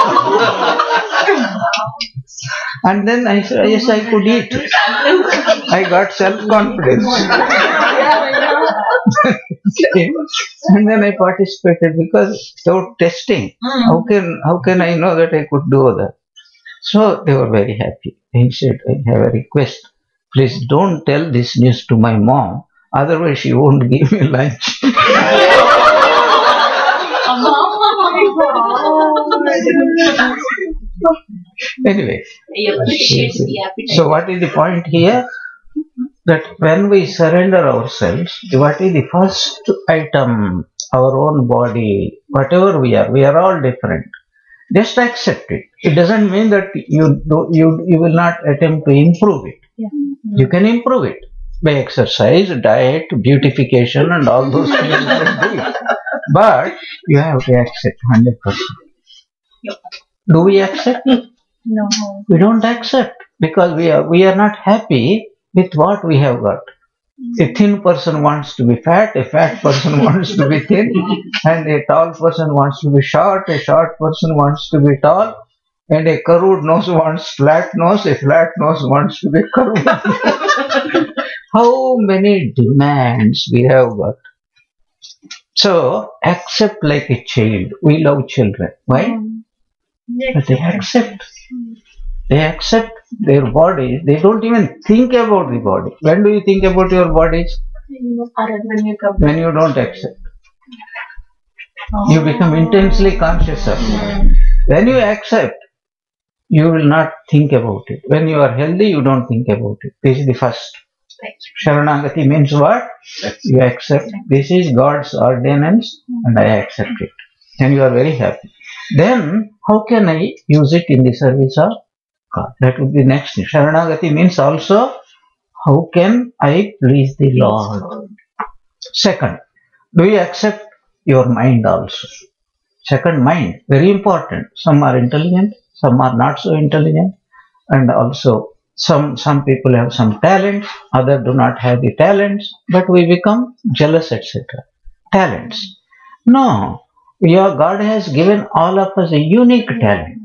And then I said, yes, I could eat. I got self-confidence. And then I participated because without testing, how can how can I know that I could do that? So they were very happy. He said, I have a request. Please don't tell this news to my mom. Otherwise she won't give me lunch. Anyway, He appreciates the appetite. so what is the point here? That when we surrender ourselves, what is the first item? Our own body, whatever we are, we are all different. Just accept it. It doesn't mean that you do, you you will not attempt to improve it. Yeah. You can improve it by exercise, diet, beautification, and all those things you can do it. But you have to accept one hundred percent. Do we accept? No. We don't accept because we are we are not happy with what we have got. A thin person wants to be fat, a fat person wants to be thin, and a tall person wants to be short, a short person wants to be tall, and a curved nose wants flat nose, a flat nose wants to be curved. How many demands we have got? So accept like a child. We love children. Why? But they accept. They accept their bodies. They don't even think about the body. When do you think about your bodies? When you don't accept. You become intensely conscious of it. When you accept, you will not think about it. When you are healthy, you don't think about it. This is the first. Sharanagati means what? You accept. This is God's ordinance and I accept it. And you are very happy. Then, how can I use it in the service of God? That would be next. Sharanagati means also, how can I please the Lord? Second, do you accept your mind also? Second, mind, very important. Some are intelligent, some are not so intelligent, and also some some people have some talents, others do not have the talents, but we become jealous, et cetera. Talents. No, your God has given all of us a unique talent.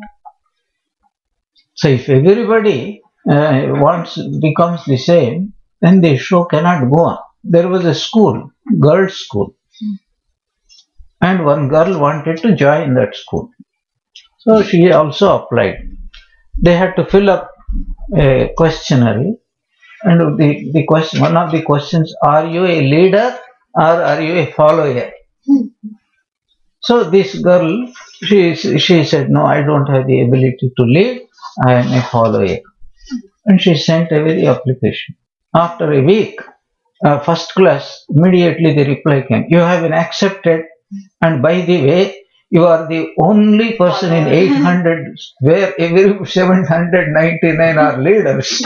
So if everybody uh, wants becomes the same, then the show cannot go on. There was a school, girls' school, and one girl wanted to join that school. So she also applied. They had to fill up a questionnaire, and the, the question, one of the questions, are you a leader or are you a follower? So this girl, she, she said, no, I don't have the ability to lead, I am a follower. And she sent away the application. After a week, uh, first class, immediately the reply came, you have been accepted, and by the way, you are the only person in eight hundred where every seven hundred ninety-nine are leaders.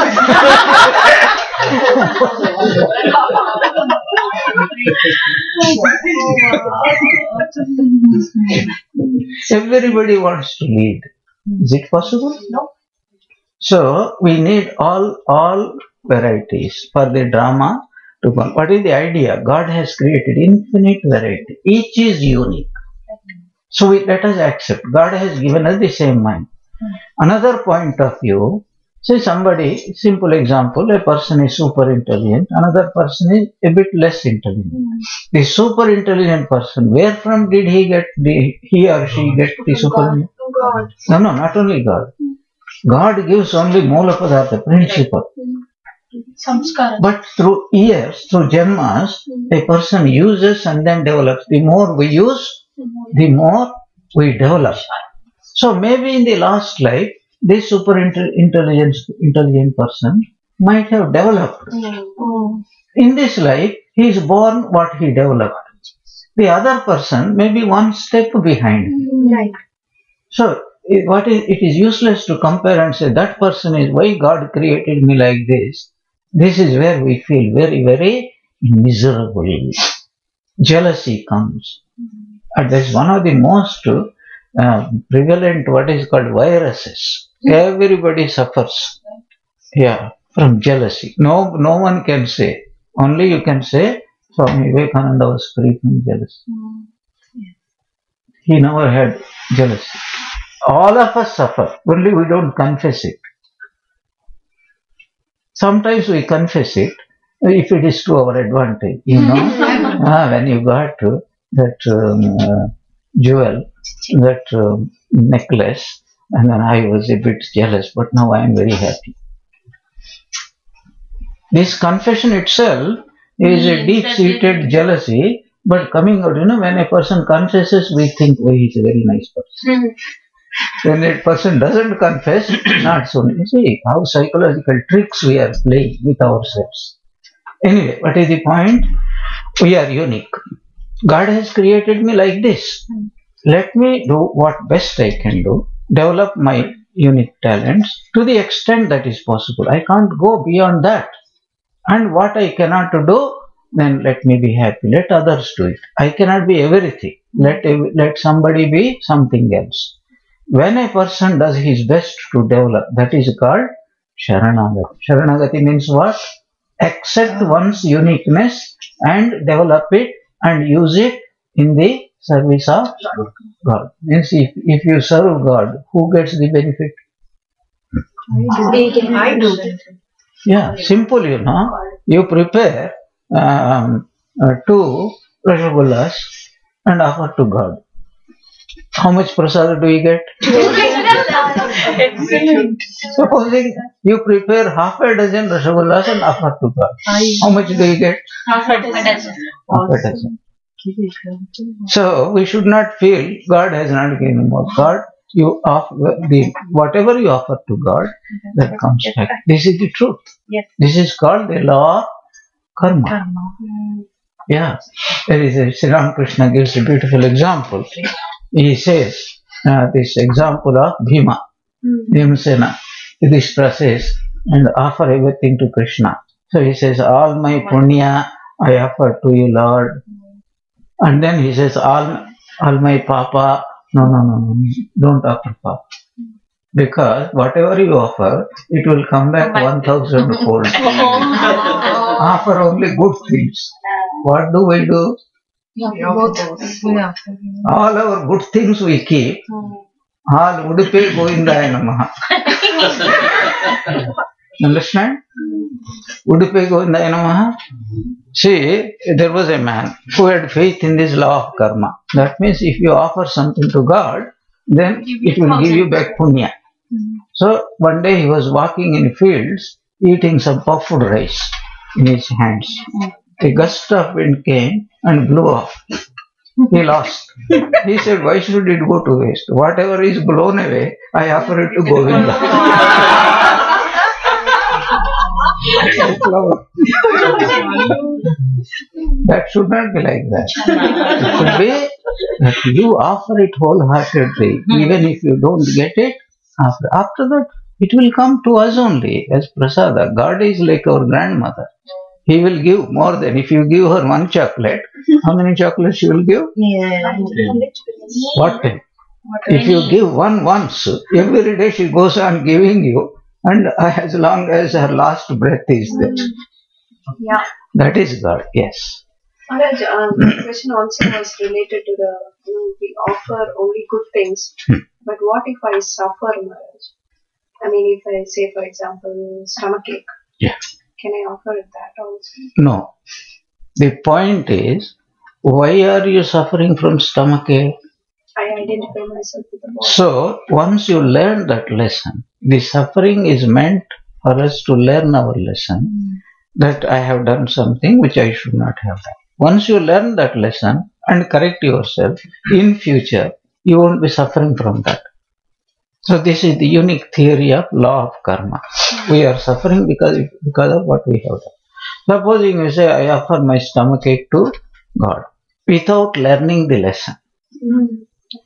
Everybody wants to lead. Is it possible? No. So we need all all varieties for the drama to come. What is the idea? God has created infinite variety. Each is unique. So we, let us accept. God has given us the same mind. Another point of view, say somebody, simple example, a person is super intelligent, another person is a bit less intelligent. Mm. The super intelligent person, where from did he get the, he or she get the super? God. No, no, not only God. Mm. God gives only Moola Padartha, principle. Mm. Samskara. But through years, through janmas, mm. a person uses and then develops. The more we use, the more we develop. So maybe in the last life, this super intelligent, intelligent person might have developed. Mm. In this life, he is born what he developed. The other person may be one step behind. Mm. Right. So what is, it is useless to compare and say that person is why God created me like this. This is where we feel very, very miserable. Jealousy comes. Mm. And that is one of the most uh, prevalent, what is called viruses. Everybody suffers, yeah, from jealousy. No, no one can say. Only you can say, Swami Vivekananda was free from jealousy. He never had jealousy. All of us suffer. Only we don't confess it. Sometimes we confess it if it is to our advantage. You know, ah, when you got to that um, uh, jewel, that um, necklace, and then I was a bit jealous, but now I am very happy. This confession itself is a deep-seated jealousy, but coming out, you know, when a person confesses, we think, oh, he's a very nice person. When a person doesn't confess, not so nice. See how psychological tricks we are playing with ourselves. Anyway, what is the point? We are unique. God has created me like this. Let me do what best I can do, develop my unique talents to the extent that is possible. I can't go beyond that. And what I cannot do, then let me be happy. Let others do it. I cannot be everything. Let, let somebody be something else. When a person does his best to develop, that is called Sharanagati. Sharanagati means what? Accept one's uniqueness and develop it and use it in the service of God. Means if, if you serve God, who gets the benefit? I do. Yeah, simple, you know. You prepare um, uh, to rasagullas and offer to God. How much prasad do you get? Excellent. Supposing you prepare half a dozen rasagullas and offer to God. How much do you get? Half a dozen. Half a dozen. So we should not feel God has not given more. God, you offer the whatever you offer to God, that comes back. This is the truth. Yes. This is called the law of karma. Karma. Yeah. There is a Sri Ramakrishna gives a beautiful example. He says uh, this example of Bhima, Bhimasena, this process and offer everything to Krishna. So he says, all my punya I offer to you, Lord. And then he says, all, all my papa, no, no, no, no, don't offer papa. Because whatever you offer, it will come back one thousand fold. Offer only good things. What do we do? All our good things we keep. All Udupi Govindaya Namaha. Understand? Udupi Govindaya Namaha. See, there was a man who had faith in this law of karma. That means if you offer something to God, then it will give you back punya. So one day he was walking in fields, eating some puffed rice in his hands. A gust of wind came and blew off. He lost. He said, why should it go to waste? Whatever is blown away, I offer it to Govinda. That should not be like that. It should be that you offer it wholeheartedly, even if you don't get it. After, after that, it will come to us only as prasada. God is like our grandmother. He will give more than, if you give her one chocolate, how many chocolates she will give? Yeah. What ten? If you give one once, every day she goes on giving you, and as long as her last breath is there. Yeah. That is God, yes. Maharaj, um, the question also was related to the, you know, we offer only good things, but what if I suffer, Maharaj? I mean, if I say, for example, stomachache, Yeah. can I offer it that also? No. The point is, why are you suffering from stomachache? I identify myself with the body. So, once you learn that lesson, the suffering is meant for us to learn our lesson, that I have done something which I should not have done. Once you learn that lesson and correct yourself, in future, you won't be suffering from that. So this is the unique theory of law of karma. We are suffering because, because of what we have done. Supposing you say, I offer my stomachache to God, without learning the lesson. Mm.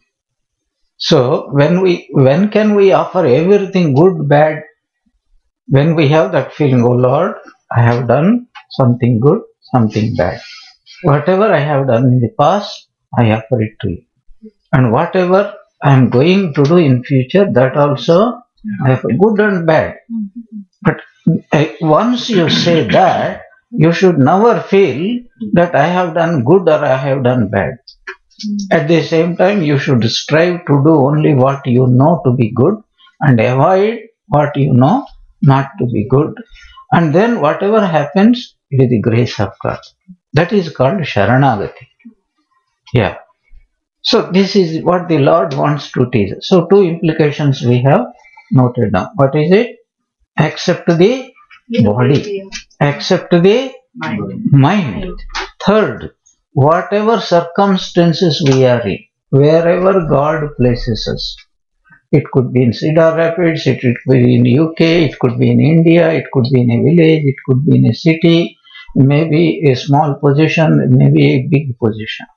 So when we, when can we offer everything good, bad? When we have that feeling, oh Lord, I have done something good, something bad. Whatever I have done in the past, I offer it to you. And whatever I am going to do in future, that also I have good and bad. But uh, once you say that, you should never feel that I have done good or I have done bad. At the same time, you should strive to do only what you know to be good and avoid what you know not to be good. And then whatever happens, it is the grace of God. That is called Sharanagati. Yeah. So this is what the Lord wants to teach. So two implications we have noted down. What is it? Accept the body. Accept the mind. Third, whatever circumstances we are in, wherever God places us, it could be in Cedar Rapids, it could be in U K, it could be in India, it could be in a village, it could be in a city, maybe a small position, maybe a big position.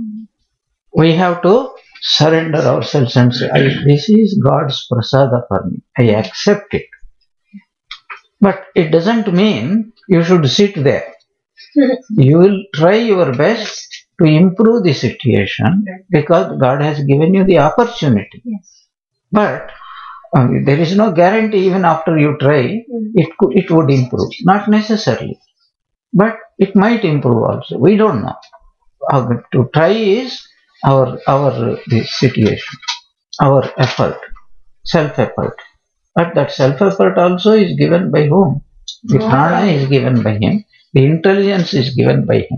We have to surrender ourselves and say, I, this is God's prasada for me. I accept it. But it doesn't mean you should sit there. You will try your best to improve the situation because God has given you the opportunity. Yes. But um, there is no guarantee even after you try, it could, it would improve. Not necessarily. But it might improve also. We don't know. Uh, to try is our, our the situation, our effort, self-effort. But that self-effort also is given by whom? The prana is given by him. The intelligence is given by him.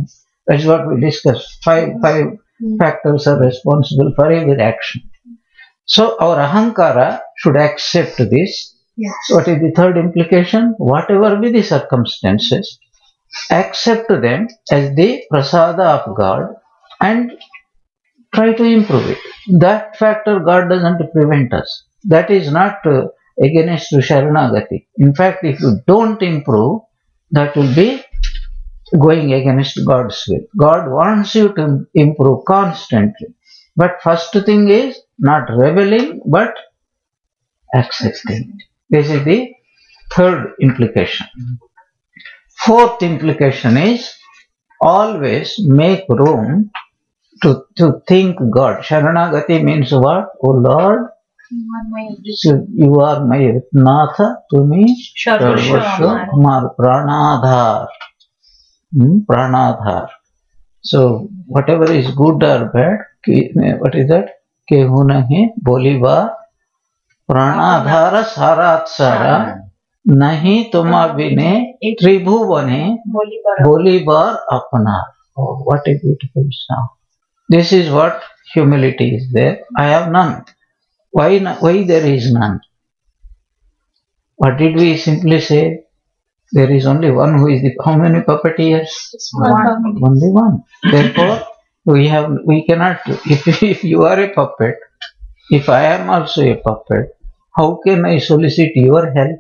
That's what we discussed. Five, five factors are responsible for every action. So our ahankara should accept this. Yes. What is the third implication? Whatever be the circumstances, accept them as the prasada of God and try to improve it. That factor God doesn't prevent us. That is not uh, against Sharanagati. In fact, if you don't improve, that will be going against God's will. God wants you to improve constantly. But first thing is not rebelling, but accepting. This is the third implication. Fourth implication is always make room to, to think God. Sharanagati means what? Oh Lord, so you are my Natha, to me, Sarvasva, Amar Pranadhar. Hmm? Pranadhar. So, whatever is good or bad, what is that? Kehu nahi boliba pranadhara sarat sara nahi tuma bine tribhuvane bolibar apnar. Oh, what a beautiful sound. This is what humility is there. I have none. Why, why there is none? What did we simply say? There is only one who is the, how many puppeteers? One. Only one. Therefore, we have, we cannot, if, if you are a puppet, if I am also a puppet, how can I solicit your help?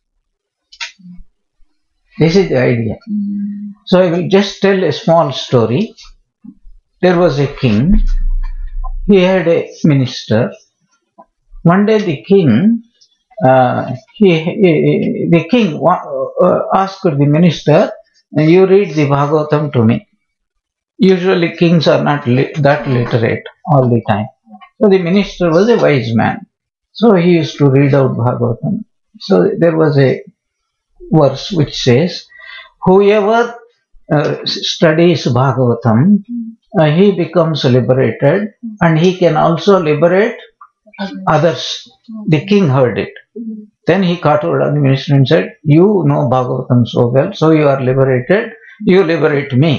This is the idea. So I will just tell a small story. There was a king. He had a minister. One day the king Uh, he, he, the king uh, asked the minister, you read the Bhagavatam to me. Usually kings are not li that literate all the time. So the minister was a wise man. So he used to read out Bhagavatam. So there was a verse which says, whoever uh, studies Bhagavatam, uh, he becomes liberated and he can also liberate others. The king heard it. Then he caught hold of the minister and said, you know Bhagavatam so well, so you are liberated, you liberate me.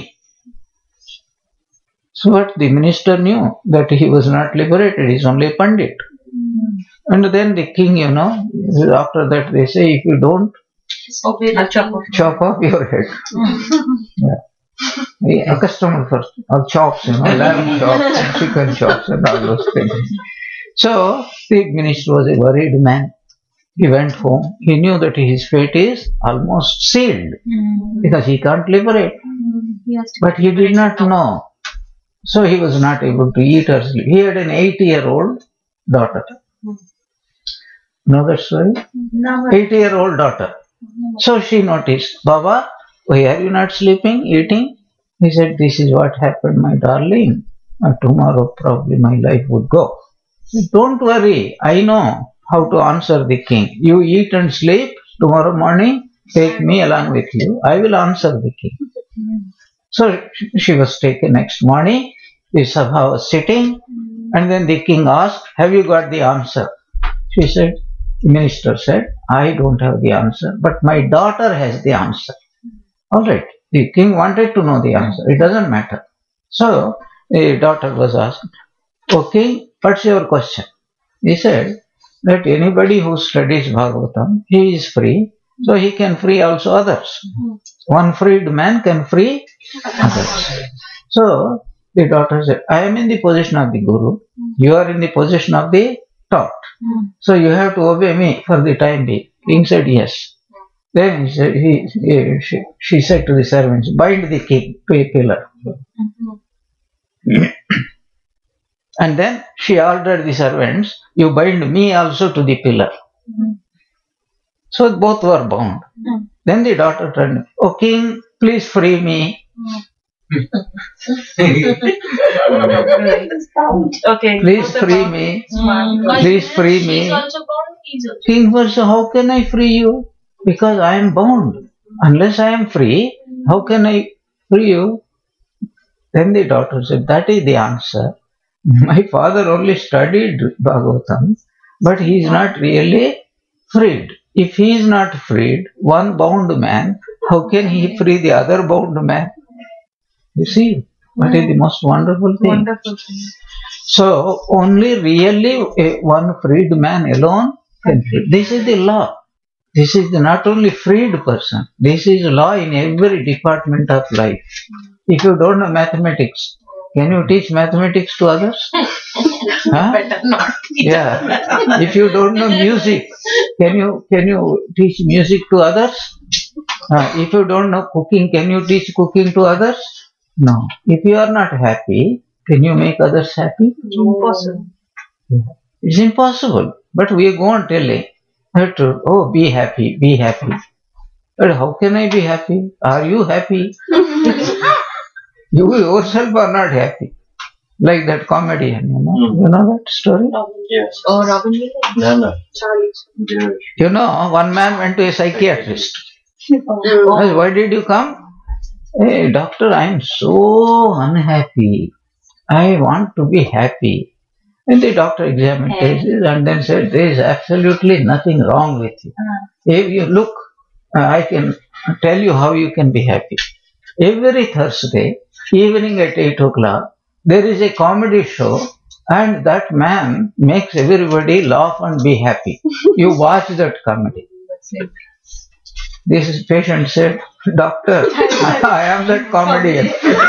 So what the minister knew? That he was not liberated, he is only a pandit. And then the king, you know, after that they say, if you don't, I'll chop off. chop off your head. Yeah. We are accustomed for all chops, you know, lamb chops, chicken chops and all those things. So the minister was a worried man. He went home. He knew that his fate is almost sealed mm. because he can't liberate. Mm. He but he did not know. So he was not able to eat or sleep. He had an eight-year-old daughter. Mm. Know that story? No. Eight-year-old daughter. Mm. So she noticed, Baba, why are you not sleeping, eating? He said, this is what happened, my darling. Uh, tomorrow probably my life would go. Don't worry, I know how to answer the king. You eat and sleep, tomorrow morning take me along with you. I will answer the king. So she was taken next morning. The Sabha was sitting and then the king asked, have you got the answer? She said, the minister said, I don't have the answer, but my daughter has the answer. Alright, the king wanted to know the answer. It doesn't matter. So the daughter was asked, okay, what's your question? He said that anybody who studies Bhagavatam, he is free, so he can free also others. One freed man can free others. So the daughter said, I am in the position of the Guru, you are in the position of the taught. So you have to obey me for the time being. King said yes. Then he said, he, he, she, she said to the servants, bind the king to a pillar. And then she ordered the servants, you bind me also to the pillar. Mm-hmm. So both were bound. Mm-hmm. Then the daughter turned, oh king, please free me. Okay. Please free me. Mm-hmm. Please free me. He's also bound. He's also king was, how can I free you? Because I am bound. Unless I am free, how can I free you? Then the daughter said, that is the answer. My father only studied Bhagavatam, but he is not really freed. If he is not freed, one bound man, how can he free the other bound man? You see, what is the most wonderful thing? Wonderful thing. So, only really a, one freed man alone can free. This is the law. This is the not only freed person. This is law in every department of life. If you don't know mathematics, can you teach mathematics to others? Huh? Better not. Yeah. If you don't know music, can you can you teach music to others? Uh, if you don't know cooking, can you teach cooking to others? No. If you are not happy, can you make others happy? Impossible. Yeah. It's impossible. But we go on telling that, oh, be happy, be happy. But how can I be happy? Are you happy? You yourself are not happy. Like that comedian, you know. Mm. You know that story? Yes. Oh, Robin Williams. No, no. Charlie. Yes. You know, one man went to a psychiatrist. Oh. Asked, why did you come? Hey, doctor, I am so unhappy. I want to be happy. And the doctor examined Hey. cases and then said, there is absolutely nothing wrong with you. If you look, uh, I can tell you how you can be happy. Every Thursday, evening at eight o'clock, there is a comedy show and that man makes everybody laugh and be happy. You watch that comedy. That's it. This is patient said, doctor, I am that comedian.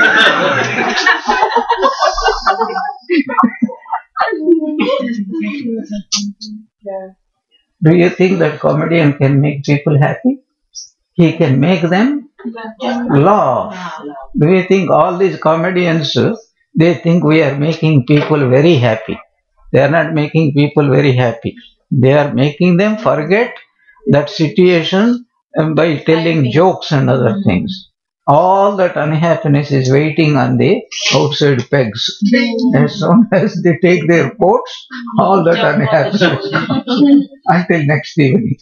Yeah. Do you think that comedian can make people happy? He can make them laugh. Do you think all these comedians, uh, they think we are making people very happy? They are not making people very happy. They are making them forget that situation um, by telling jokes and other things. All that unhappiness is waiting on the outside pegs. As soon as they take their coats, all that unhappiness comes until next evening.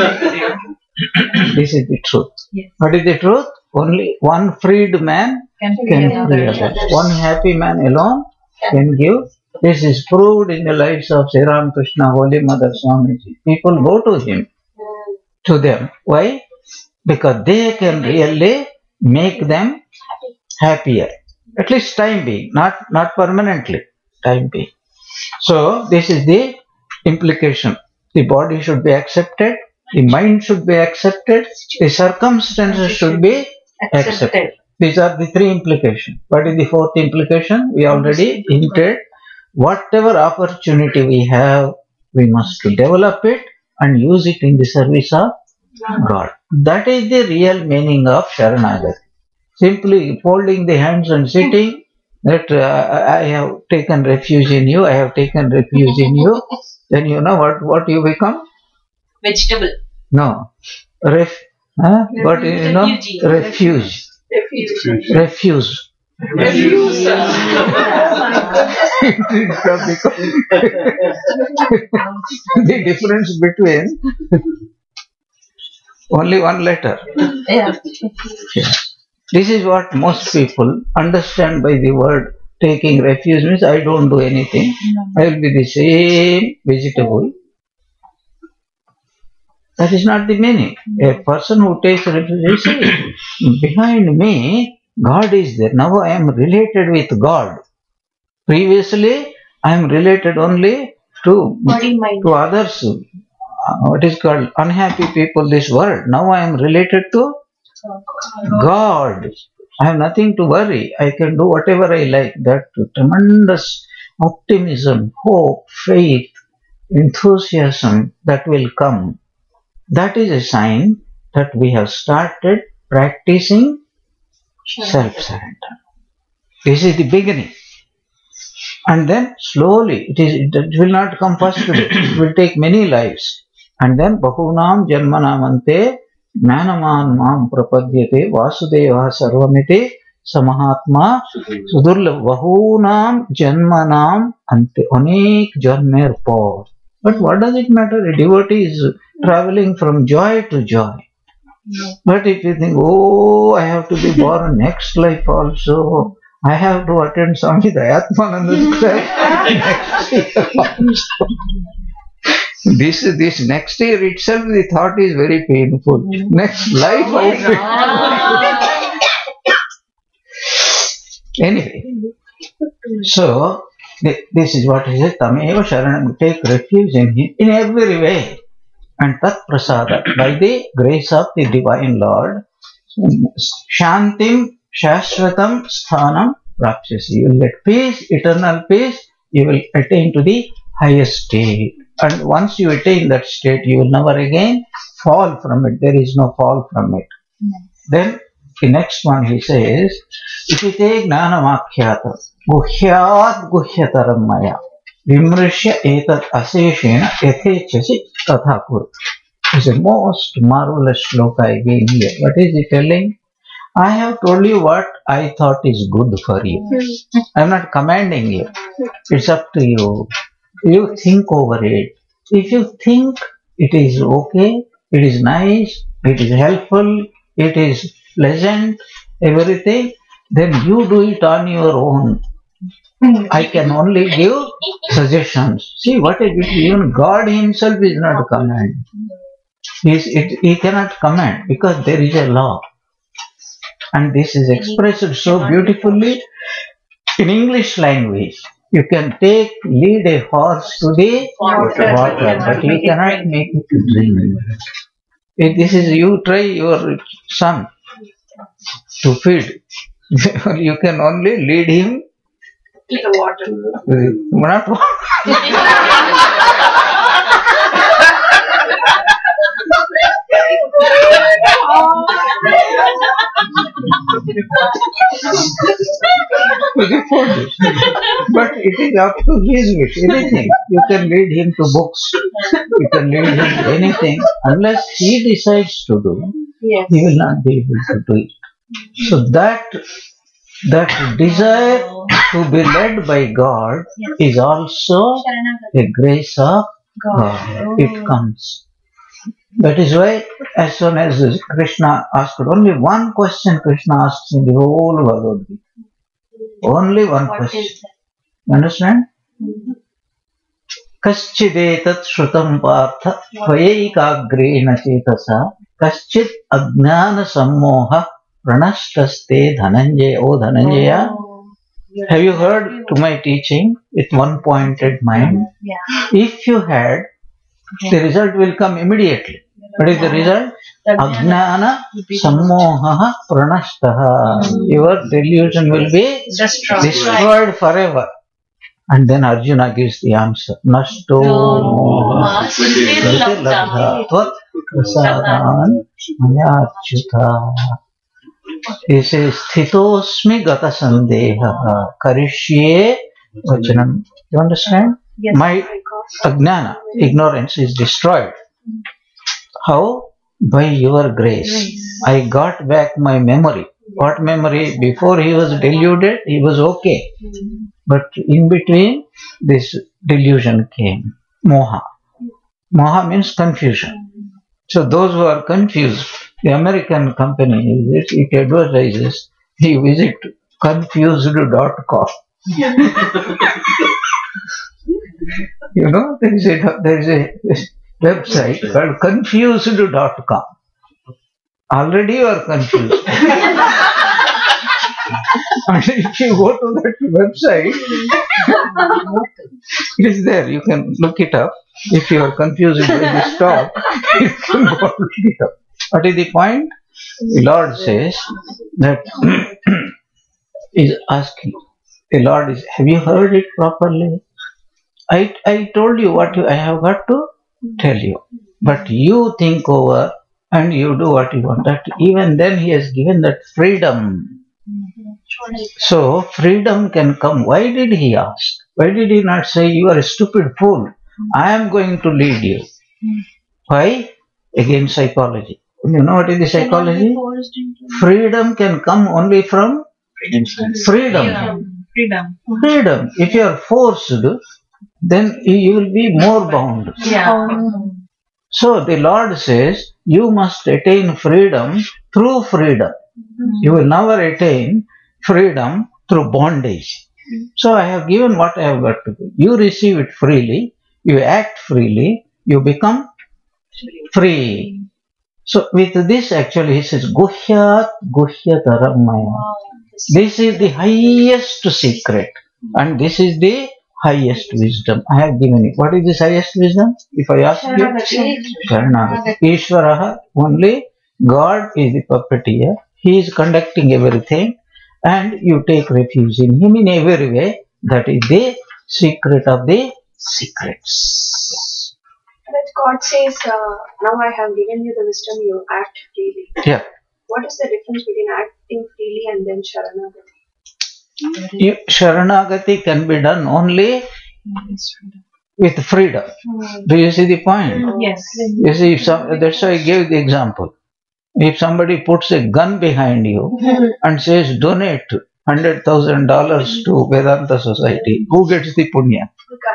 This is the truth. Yes. What is the truth? Only one freed man Can can free others. One happy man alone can give. This is proved in the lives of Sri Ramakrishna, Holy Mother Swamiji. People go to him, to them. Why? Because they can really make them happier. At least time being, not, not permanently, time being. So, this is the implication. The body should be accepted, the mind should be accepted, the circumstances should be accepted. These are the three implications. What is the fourth implication? We already hinted. Whatever opportunity we have, we must develop it and use it in the service of God. That is the real meaning of Sharanagati. Simply folding the hands and sitting, that uh, I have taken refuge in you, I have taken refuge in you, then you know what, what you become? Vegetable. No. Ref, huh? What is, you know? Refugee. Refuge. Refuse. Refuse. Refuse. It has become the difference between only one letter. Yeah. Yeah. This is what most people understand by the word taking refuge means I don't do anything. I will be the same vegetable. That is not the meaning. A person who takes refuge, see, behind me, God is there. Now I am related with God. Previously, I am related only to, Body, mind. to others. Uh, what is called unhappy people, this world. Now I am related to God. I have nothing to worry. I can do whatever I like. That tremendous optimism, hope, faith, enthusiasm that will come. That is a sign that we have started practicing self-surrender. This is the beginning. And then slowly, it is it will not come first today. It will take many lives. And then Bahunam Janmanamante Jnanaman Mam Prapadyate Vasudeva Sarvamite Samahatma Sudurla Bahunam Janmanam Ante Anek Janmer Por. But what does it matter? A devotee is traveling from joy to joy. But if you think, oh, I have to be born next life also, I have to attend Swami Dayatmananda's next year also. This, this next year itself, the thought is very painful. Next life, how Anyway, so thi- this is what he says, Tameva Sharanam, take refuge in him in every way. And Tat Prasada, by the grace of the Divine Lord, Shantim Shashvatam Sthanam Rapsyasi. You will get peace, eternal peace, you will attain to the highest state. And once you attain that state, you will never again fall from it. There is no fall from it. Then the next one he says, Ipite Gnanamakhyata Guhyat Guhyataram Maya Vimrishya Etat Aseshena Yathechasi Tathakur. It's a most marvelous shloka again here. What is he telling? I have told you what I thought is good for you. I am not commanding you. It's up to you. You think over it. If you think it is okay, it is nice, it is helpful, it is pleasant, everything, then you do it on your own. I can only give suggestions. See what is it? Even God himself is not command. He, is, it, he cannot command because there is a law. And this is expressed so beautifully in English language. You can take, lead a horse to the Water. water, but you cannot make it to drink. If this is, you try your son to feed. You can only lead him To the water. uh, not to the food. But it is up to his wish. Anything. You can lead him to books. You can lead him to anything. Unless he decides to do, Yes. he will not be able to do it. So that that desire to be led by God is also a grace of God. It comes. That is why as soon as Krishna asked, only one question Krishna asks in the whole Bhagavad Gita. Only one What question. is that? You understand? Kaschidetat shrutam partha tvayaikagrena chetasa kaschid ajnana sammoha pranashtaste dhananjaya. O Dhananjaya, have you heard to my teaching with one pointed mind? Yeah. If you had, the result will come immediately. What is the result? Ajnana sammoha pranashtaha. Your delusion will be Destroyed. destroyed forever. And then Arjuna gives the answer. Nashto moha labdha tvat prasadan mayachyuta. He says, Sthitosmi gata sandeha karishye vachanam. You understand? Yes. My ajnana, ignorance is destroyed. How? By your grace. Grace. I got back my memory. What memory? Before he was deluded, he was okay. But in between, this delusion came. Moha. Moha means confusion. So those who are confused, the American company, it, it advertises, you visit confused dot com. You know, there is a, there is a website called confused dot com. Already you are confused. And if you go to that website, it is there. You can look it up. If you are confused by this talk, you can go look it up. What is the point? The Lord says that is asking. The Lord is, have you heard it properly? I, I told you what you, I have got to tell you. But you think over and you do what you want. That even then he has given that freedom. So freedom can come. Why did he ask? Why did he not say, you are a stupid fool? I am going to lead you. Why? Again, psychology. You know what is the psychology? Freedom can come only from freedom. Freedom. Freedom. If you are forced, then you will be more bound. Yeah. So the Lord says, you must attain freedom through freedom. You will never attain freedom through bondage. So I have given what I have got to do. You receive it freely, you act freely, you become free. So with this actually he says, Guhyat Guhyataram Maya. This is the highest secret, and this is the highest wisdom. I have given you. What is this highest wisdom? If I ask you, Sharanagati. Ishvaraha, only God is the puppeteer. He is conducting everything, and you take refuge in Him in every way. That is the secret of the secrets. But God says, uh, now I have given you the wisdom, you act freely. Yeah. What is the difference between acting freely and then Sharanagati? You, Sharanagati can be done only with freedom. Do you see the point? Yes. You see, if some, that's why I gave the example. If somebody puts a gun behind you and says, donate one hundred thousand dollars to Vedanta Society, who gets the punya?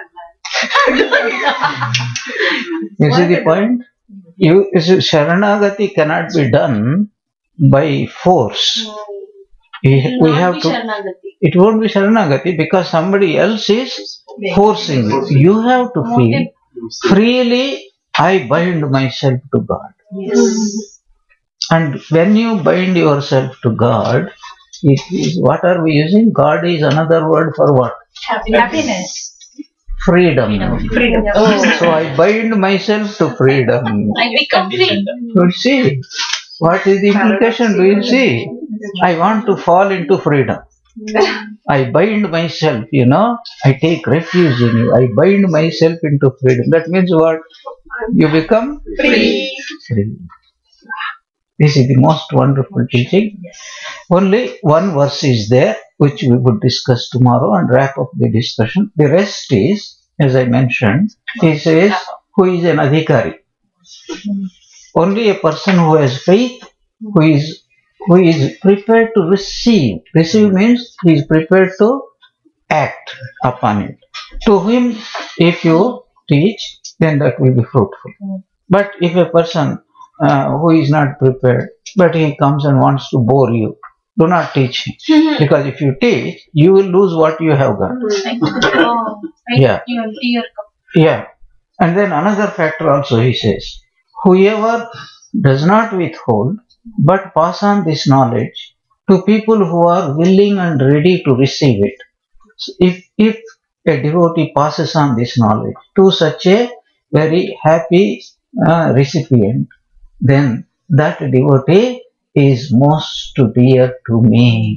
You see the point? You, you see, Sharanagati cannot be done by force. We, we have to. It won't be Sharanagati because somebody else is forcing you. You have to feel freely. I bind myself to God. Yes. And when you bind yourself to God, it is, what are we using? God is another word for what? Happiness. Freedom. Freedom. Oh, so I bind myself to freedom. I become free. You see, what is the implication? Do you see? I want to fall into freedom. I bind myself, you know, I take refuge in you. I bind myself into freedom. That means what? You become Free. free. This is the most wonderful teaching. Only one verse is there, which we would discuss tomorrow and wrap up the discussion. The rest is, as I mentioned, he says, who is an adhikari? Only a person who has faith, who is who is prepared to receive. Receive means he is prepared to act upon it. To him, if you teach, then that will be fruitful. But if a person uh, who is not prepared, but he comes and wants to bore you, do not teach him. Because if you teach, you will lose what you have got. Oh, Yeah. Your ear. Yeah. And then another factor also he says, whoever does not withhold but pass on this knowledge to people who are willing and ready to receive it. So if, if a devotee passes on this knowledge to such a very happy uh, recipient, then that devotee is most dear to me.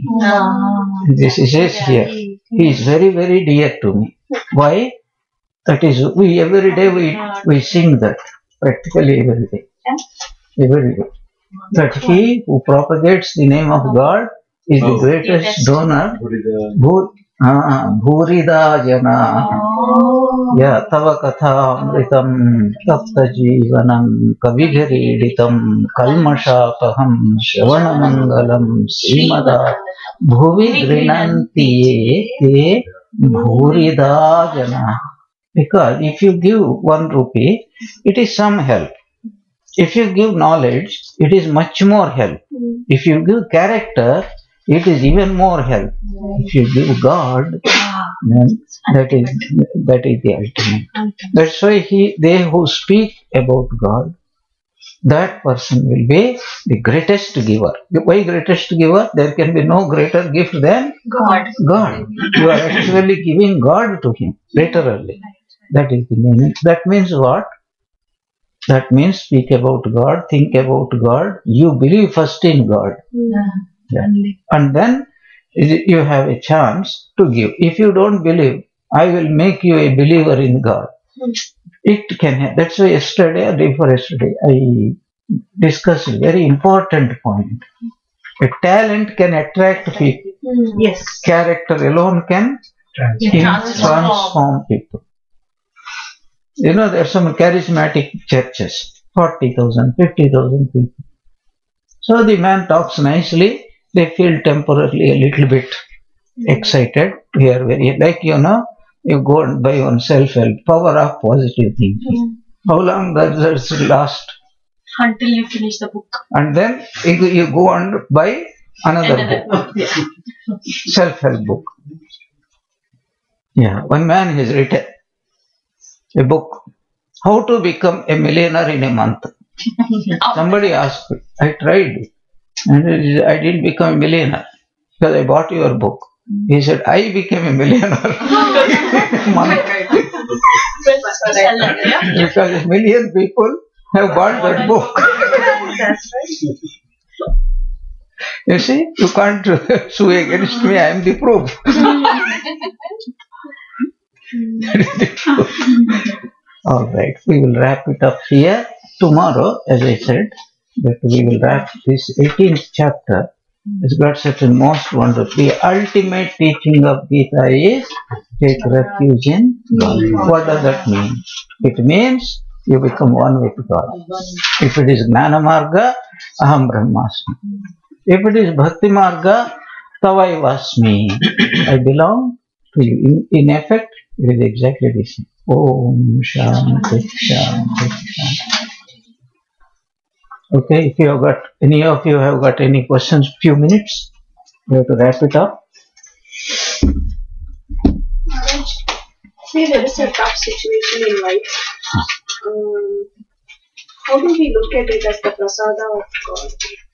This is says here. He is very, very dear to me. Why? That is, we every day we, we sing that, practically every day. Every day. That he who propagates the name of God is the greatest donor. Bhu, uh, Bhurida Jana. Ya Tava Katha Amritam Tapta Jivanam Kavigariditam Kalmashapaham Shavana Mangalam Srimada Bhuvi Grinanti Te Bhurida Jana. Because if you give one rupee, it is some help. If you give knowledge, it is much more help. If you give character, it is even more help. If you give God, then that is that is the ultimate. That's why he they who speak about God, that person will be the greatest giver. Why greatest giver? There can be no greater gift than God. God. You are actually giving God to him, literally. That is the meaning. That means what? That means speak about God, think about God. You believe first in God. Yeah. And then you have a chance to give. If you don't believe, I will make you a believer in God. It can happen. That's why yesterday or day before yesterday, I discussed a very important point. A talent can attract people. Yes. Character alone can transform people. You know, there are some charismatic churches, forty thousand, fifty thousand people. So the man talks nicely, they feel temporarily a little bit excited. We are very, like, you know, you go and buy one self-help, power of positive thinking. How long does it last? Until you finish the book. And then you, you go and buy another, Another book, book. Yeah. self-help book. Yeah, one man has written a book, How to Become a Millionaire in a Month. Somebody asked me, I tried and I didn't become a millionaire. because I bought your book. He said, I became a millionaire. Money. Because a million people have bought that book. That's right. You see, you can't sue against me, I am the proof. That is the truth. Alright, we will wrap it up here. Tomorrow, as I said, that we will wrap this eighteenth chapter. It's got such a most wonderful. The ultimate teaching of Gita is take refuge in God. What does that mean? It means you become one with God. If it is Jnana Marga, Aham Brahmasmi. If it is Bhakti Marga, Tavaivasmi. I belong to you. In, in effect, it is exactly the same. Om Shanti Shanti Shanti. Okay, if you have got, any of you have got any questions, few minutes, we have to wrap it up. Say there is a tough situation in life. Um, how do we look at it as the prasada of God?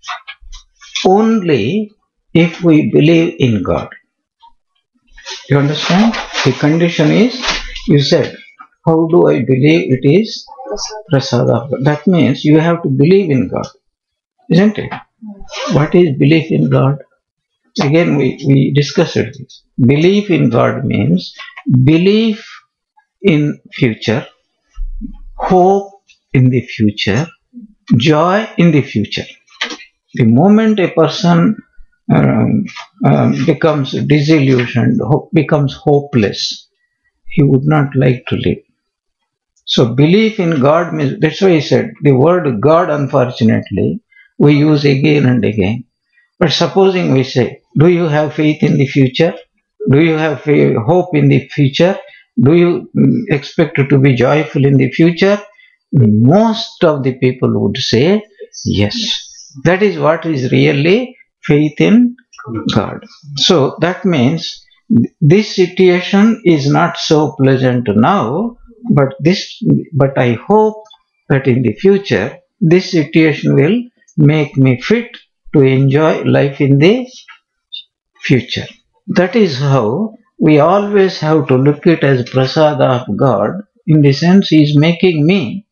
Only if we believe in God. You understand? The condition is, you said, how do I believe it is prasada of God? That means you have to believe in God, isn't it? What is belief in God? Again, we, we discussed this. Belief in God means belief in future, hope in the future, joy in the future. The moment a person um, um, becomes disillusioned, ho- becomes hopeless, he would not like to live. So belief in God means, that's why I said, the word God, unfortunately, we use again and again. But supposing we say, do you have faith in the future? Do you have faith, hope in the future? Do you mm, expect to be joyful in the future? Most of the people would say yes. That is what is really faith in God. So that means this situation is not so pleasant now, but this, but I hope that in the future this situation will make me fit to enjoy life in the future. That is how we always have to look at it as prasada of God, in the sense He is making me,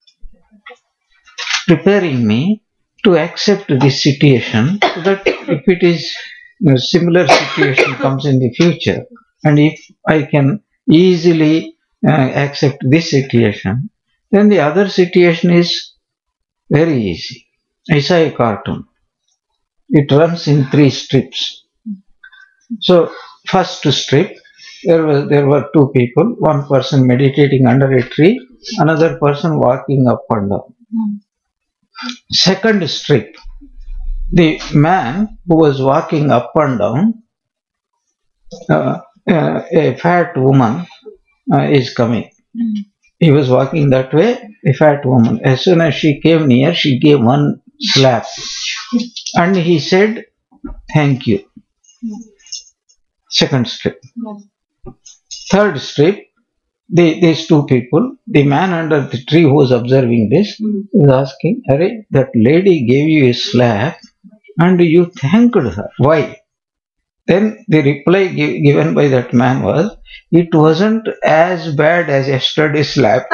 preparing me to accept this situation, so that if it is a similar situation comes in the future, and if I can easily uh, accept this situation, then the other situation is very easy. I saw a cartoon. It runs in three strips. So, first strip, there was there were two people, one person meditating under a tree, another person walking up and down. Second strip, the man who was walking up and down, uh, uh, a fat woman uh, is coming. He was walking that way, a fat woman. As soon as she came near, she gave one slap. And he said, thank you. Second strip. Third strip, the, these two people, the man under the tree who was observing this, was asking, Arey, that lady gave you a slap and you thanked her. Why? Then the reply gi- given by that man was, it wasn't as bad as yesterday's slap.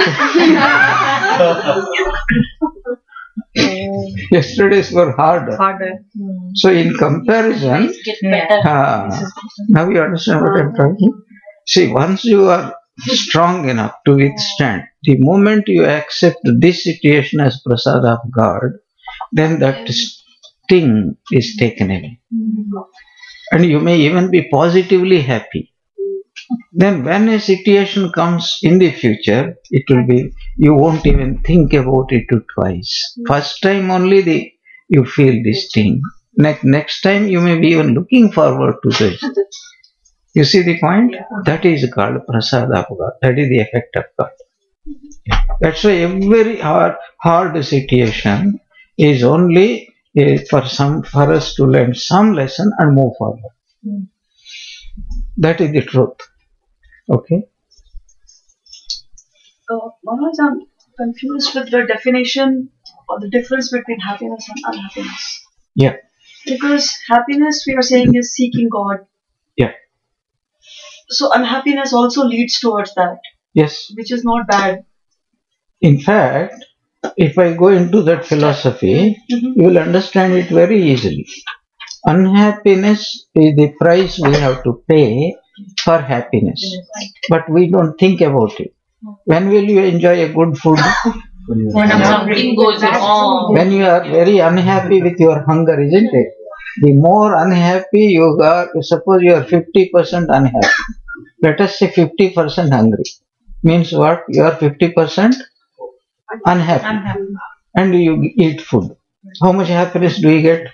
Yesterday's were harder. Harder. So in comparison, Get better. ah, now you understand what I'm talking? See, once you are strong enough to withstand, the moment you accept this situation as prasada of God, then that sting is taken away. And you may even be positively happy. Then when a situation comes in the future, it will be, you won't even think about it twice. First time only the you feel this sting. Next, next time you may be even looking forward to this. You see the point? That is called prasada of God. That is the effect of God. That's why every hard, hard situation is only uh, for some for us to learn some lesson and move forward. That is the truth. Okay. Uh, Manoj, I'm confused with the definition or the difference between happiness and unhappiness. Yeah. Because happiness, we are saying, is seeking God. Yeah. So unhappiness also leads towards that, Yes. which is not bad. In fact, if I go into that philosophy, Mhm. you will understand it very easily. Unhappiness is the price we have to pay for happiness. But we don't think about it. When will you enjoy a good food? When something goes wrong. When you are very unhappy with your hunger, isn't it? The more unhappy you are, suppose you are fifty percent unhappy. Let us say fifty percent hungry. Means what? You are fifty percent unhappy. And you eat food. How much happiness do you get?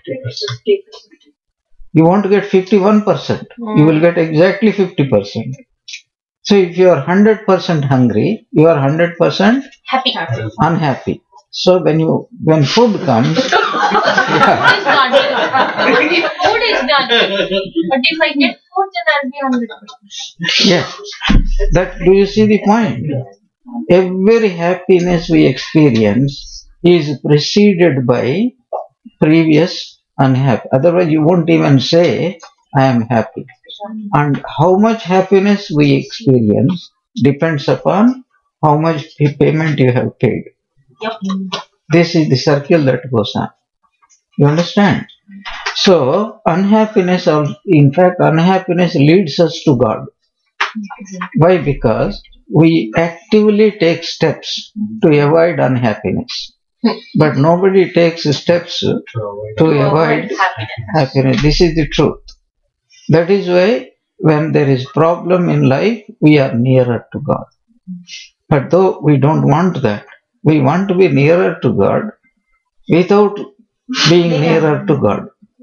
You won't get fifty-one percent. You will get exactly fifty percent. So if you are one hundred percent hungry, you are one hundred percent Happy. unhappy. So when you when food comes, yeah, It's not done. If food is done, but if I get food, then I'll be hungry. yeah, that do you see the point? Every happiness we experience is preceded by previous unhappy. Otherwise, you won't even say, I am happy. And how much happiness we experience depends upon how much pay- payment you have paid. Yep. This is the circle that goes on. You understand? So, unhappiness, of, in fact, unhappiness leads us to God. Why? Because we actively take steps to avoid unhappiness. But nobody takes steps to avoid happiness. This is the truth. That is why when there is problem in life, we are nearer to God. But though we don't want that, we want to be nearer to God without being nearer to God.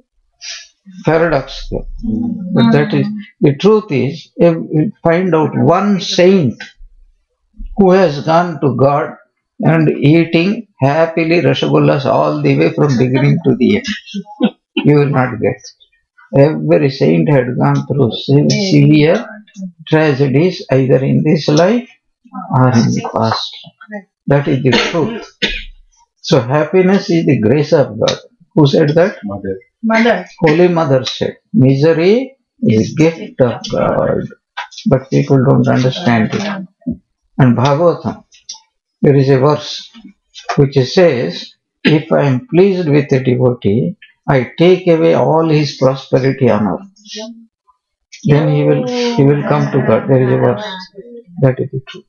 Paradoxical. But that is, the truth is, if we find out one saint who has gone to God and eating happily rasagullas all the way from beginning to the end, you will not get. Every saint had gone through se- severe tragedies either in this life or in the past. That is the truth. So happiness is the grace of God. Who said that? Mother. Mother. Holy Mother said, misery is gift of God. But people don't understand it. And Bhagavatam, there is a verse which says, if I am pleased with a devotee, I take away all his prosperity on earth. Then he will he will come to God. There is a verse. That is the truth.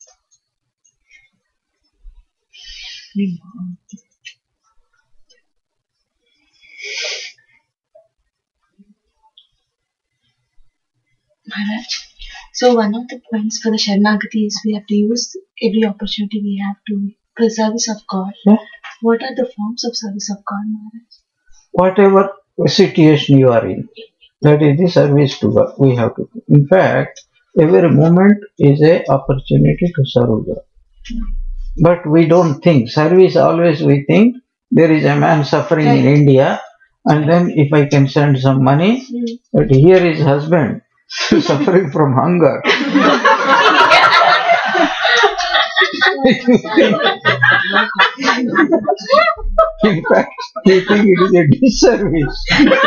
Maharaj. So one of the points for the Sharanagati is we have to use every opportunity we have to for the service of God. Yeah. What are the forms of service of God, Maharaj? Whatever situation you are in, that is the service to God. We have to do. In fact, every moment is a opportunity to serve God. But we don't think. Service always we think there is a man suffering in India, and then if I can send some money, but here is husband suffering from hunger. In fact, we think it is a disservice.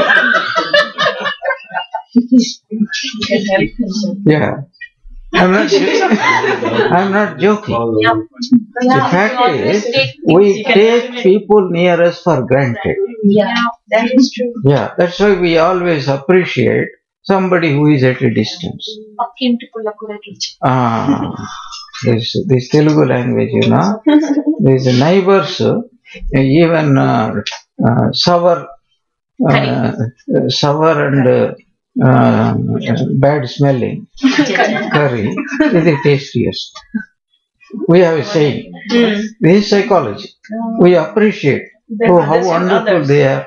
Yeah. I'm not, I'm not joking. The fact is, we take people near us for granted. Yeah, that is true. Yeah, that's why we always appreciate somebody who is at a distance. Akin to Pulakurati. Ah, this, this Telugu language, you know, these neighbors, uh, even uh, uh, sour, uh, sour and uh, uh, bad smelling curry is the tastiest. We have a saying. This is psychology. We appreciate oh, how wonderful they are.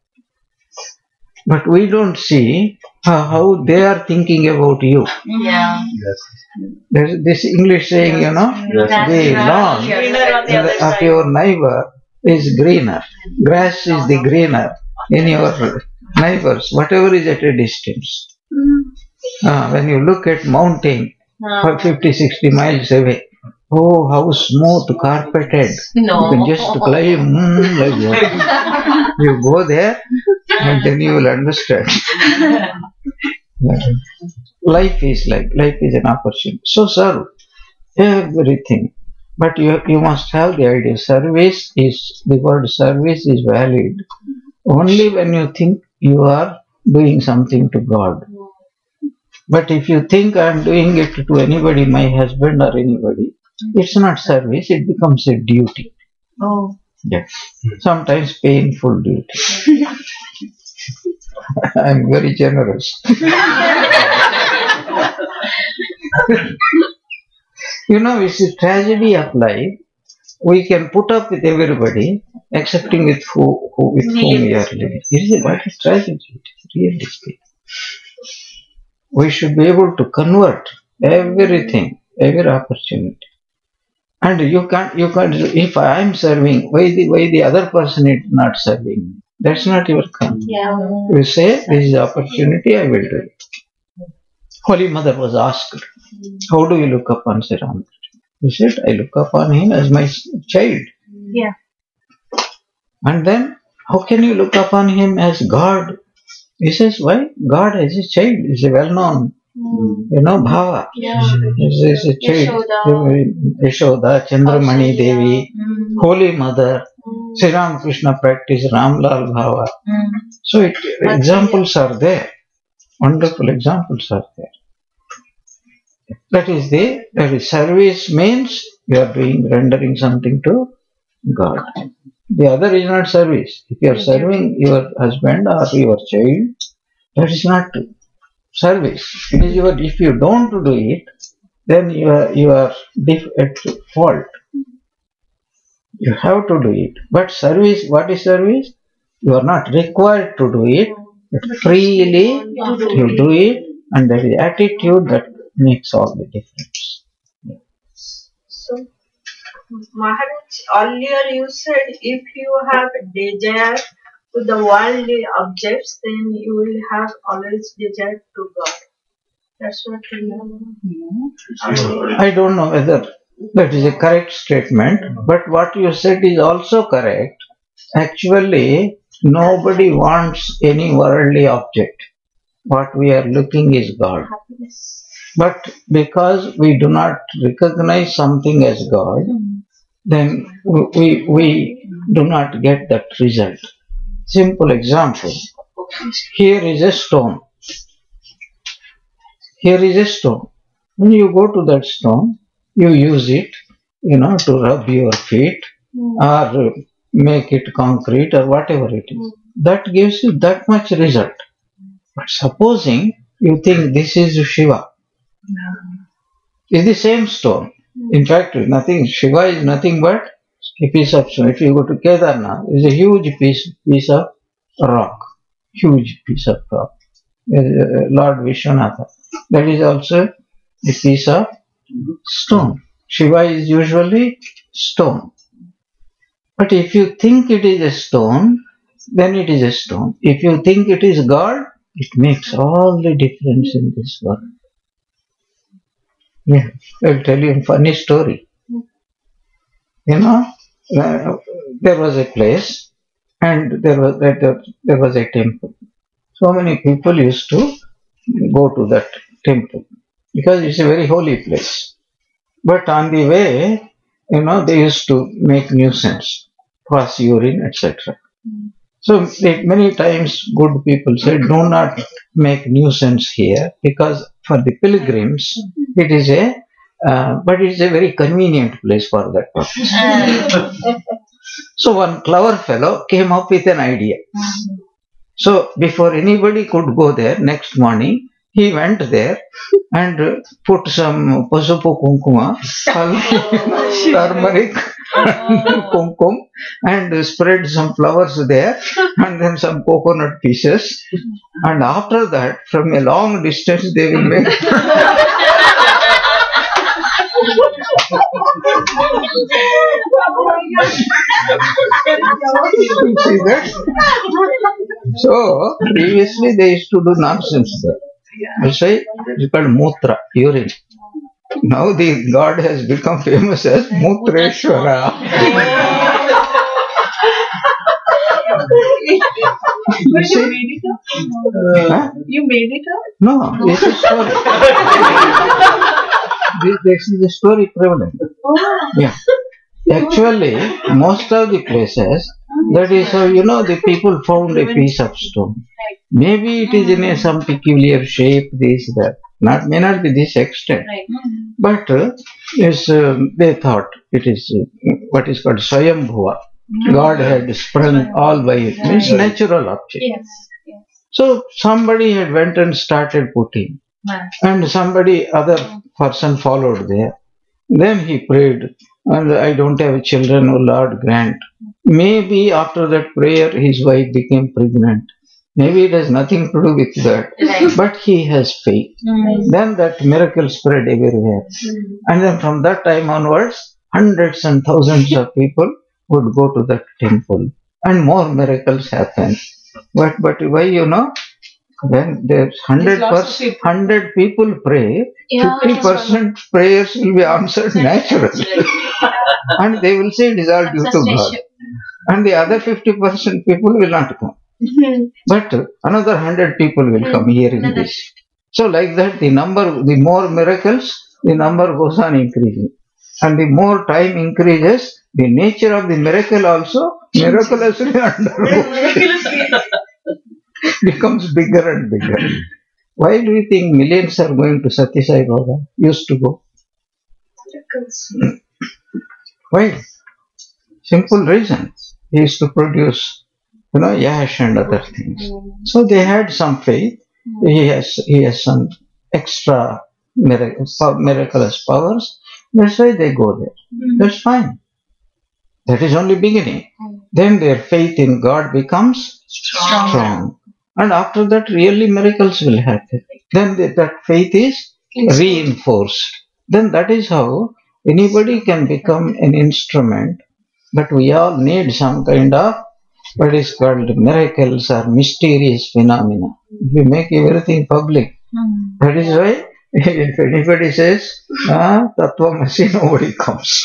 But we don't see how, how they are thinking about you. Yeah. There's this English saying, you know, the lawn of your neighbor is greener. Grass is the greener in your neighbors, whatever is at a distance. Uh, when you look at mountain for fifty, sixty miles away, oh, how smooth, carpeted. No. You can just climb mm, like that. You go there, and then you will understand. Yeah. Life is like, life is an opportunity. So serve everything. But you, you must have the idea. Service is, the word service is valid only when you think you are doing something to God. But if you think I am doing it to anybody, my husband or anybody, it's not service, it becomes a duty. Oh. Yes. Sometimes painful duty. I am very generous. You know, it's a tragedy of life. We can put up with everybody, excepting with who, who with whom we are living. It is a, what a tragedy. It is really speaking. We should be able to convert everything, every opportunity. And you can't, you can't, if I am serving, why the, why the other person is not serving me? That's not your come. Yeah. You say, this is the opportunity, I will do it. Holy Mother was asked, how do you look upon Sri Ramakrishna? He said, I look upon him as my child. Yeah. And then, how can you look upon him as God? He says, why? God as a child is a well-known, Mm. you know, bhava. Yeah. Is a child. Yashoda. Yashoda, Chandramani Kaushalya. Devi, Mm. Holy Mother, Mm. Sri Ramakrishna practice Ramlal bhava. Mm. So it, examples are there. Wonderful examples are there. That is the, that is service means you are doing, rendering something to God. The other is not service. If you are serving your husband or your child, that is not service. It is your, if you don't do it, then you are, you are dif- at fault. You have to do it. But service, what is service? You are not required to do it, but freely you do it, and that is attitude that makes all the difference. So, Maharaj, earlier you said if you have desire to the worldly objects, then you will have always desire to God. That's what you know. I don't know whether that is a correct statement, but what you said is also correct. Actually, nobody wants any worldly object. What we are looking is God. But because we do not recognize something as God, then we, we do not get that result. Simple example. Here is a stone. Here is a stone. When you go to that stone, you use it, you know, to rub your feet or make it concrete or whatever it is. That gives you that much result. But supposing you think this is Shiva, it's the same stone. In fact, nothing. Shiva is nothing but a piece of stone. If you go to Kedarnath, it's a huge piece piece of rock, huge piece of rock. Uh, Lord Vishwanatha, that is also a piece of stone. Shiva is usually stone. But if you think it is a stone, then it is a stone. If you think it is God, it makes all the difference in this world. Yeah, I'll tell you a funny story. You know, uh, there was a place and there was there, there was a temple. So many people used to go to that temple because it's a very holy place. But on the way, you know, they used to make nuisance, pass urine, et cetera. So they, many times good people said, do not make nuisance here because for the pilgrims it is a, uh, but it is a very convenient place for that purpose. So one clever fellow came up with an idea. So before anybody could go there, next morning he went there and put some pasupu kunkuma, turmeric, kumkum, and spread some flowers there, and then some coconut pieces. And after that, from a long distance, they will make. See that? So previously they used to do nonsense there. You say it's called mutra, urine. Now the God has become famous as Mutreshwara. You But you see? made it up? Huh? You made it up? No, it's a story. this, this is a story prevalent. Oh. Yeah. Actually, most of the places, that is how, you know, the people found a piece of stone. Maybe it is in a, some peculiar shape, this, that. Not, may not be this extent. Right. But uh, yes, um, they thought it is uh, what is called Swayambhuva. God had sprung all by it. Means natural object. Yes. Yes. So somebody had went and started putting. Man. And somebody, other person followed there. Then he prayed, and I don't have children, O Lord, grant. Maybe after that prayer, his wife became pregnant. Maybe it has nothing to do with that. Right. But he has faith. Mm. Then that miracle spread everywhere. And then from that time onwards, hundreds and thousands of people would go to that temple. And more miracles happen. But, but why, you know, when there's hundred lots of percent, hundred people pray, Yeah, fifty percent prayers will be answered naturally. And they will say it is all due to God. Succession. And the other fifty percent people will not come. But another hundred people will come hearing this. So like that, the number, the more miracles, the number goes on increasing. And the more time increases, the nature of the miracle also miraculously undergoes. Becomes bigger and bigger. Why do you think millions are going to Satya Sai Baba? Used to go. Miracles. Why? Simple reason. He used to produce, you know, yash and other things. So they had some faith. He has he has some extra mirac- pow- miraculous powers. That's why they go there. That's fine. That is only beginning. Then their faith in God becomes Strong. strong. And after that, really miracles will happen. Then the, that faith is reinforced. Then that is how anybody can become an instrument. But we all need some kind of what is called miracles or mysterious phenomena. We make everything public. Mm. That is why if anybody says, ah, Tattvamasi, nobody comes.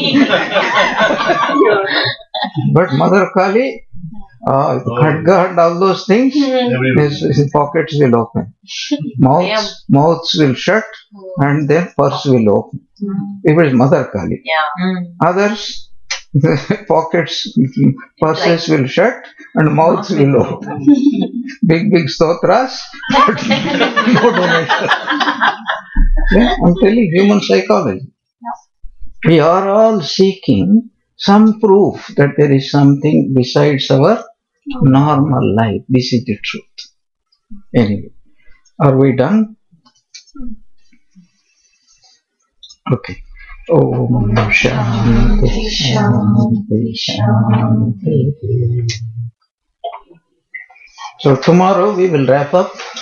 But Mother Kali, uh, Khadga and all those things, his, his pockets will open. Mouths, mouths will shut and then purse will open. If it is Mother Kali. Yeah. Others, pockets, purses will shut and mouths will open. Big, big stotras, but no donation. Yeah, I'm telling human psychology. We are all seeking some proof that there is something besides our normal life. This is the truth. Anyway, are we done? Okay. Om Shanti Shanti Shanti. So tomorrow we will wrap up.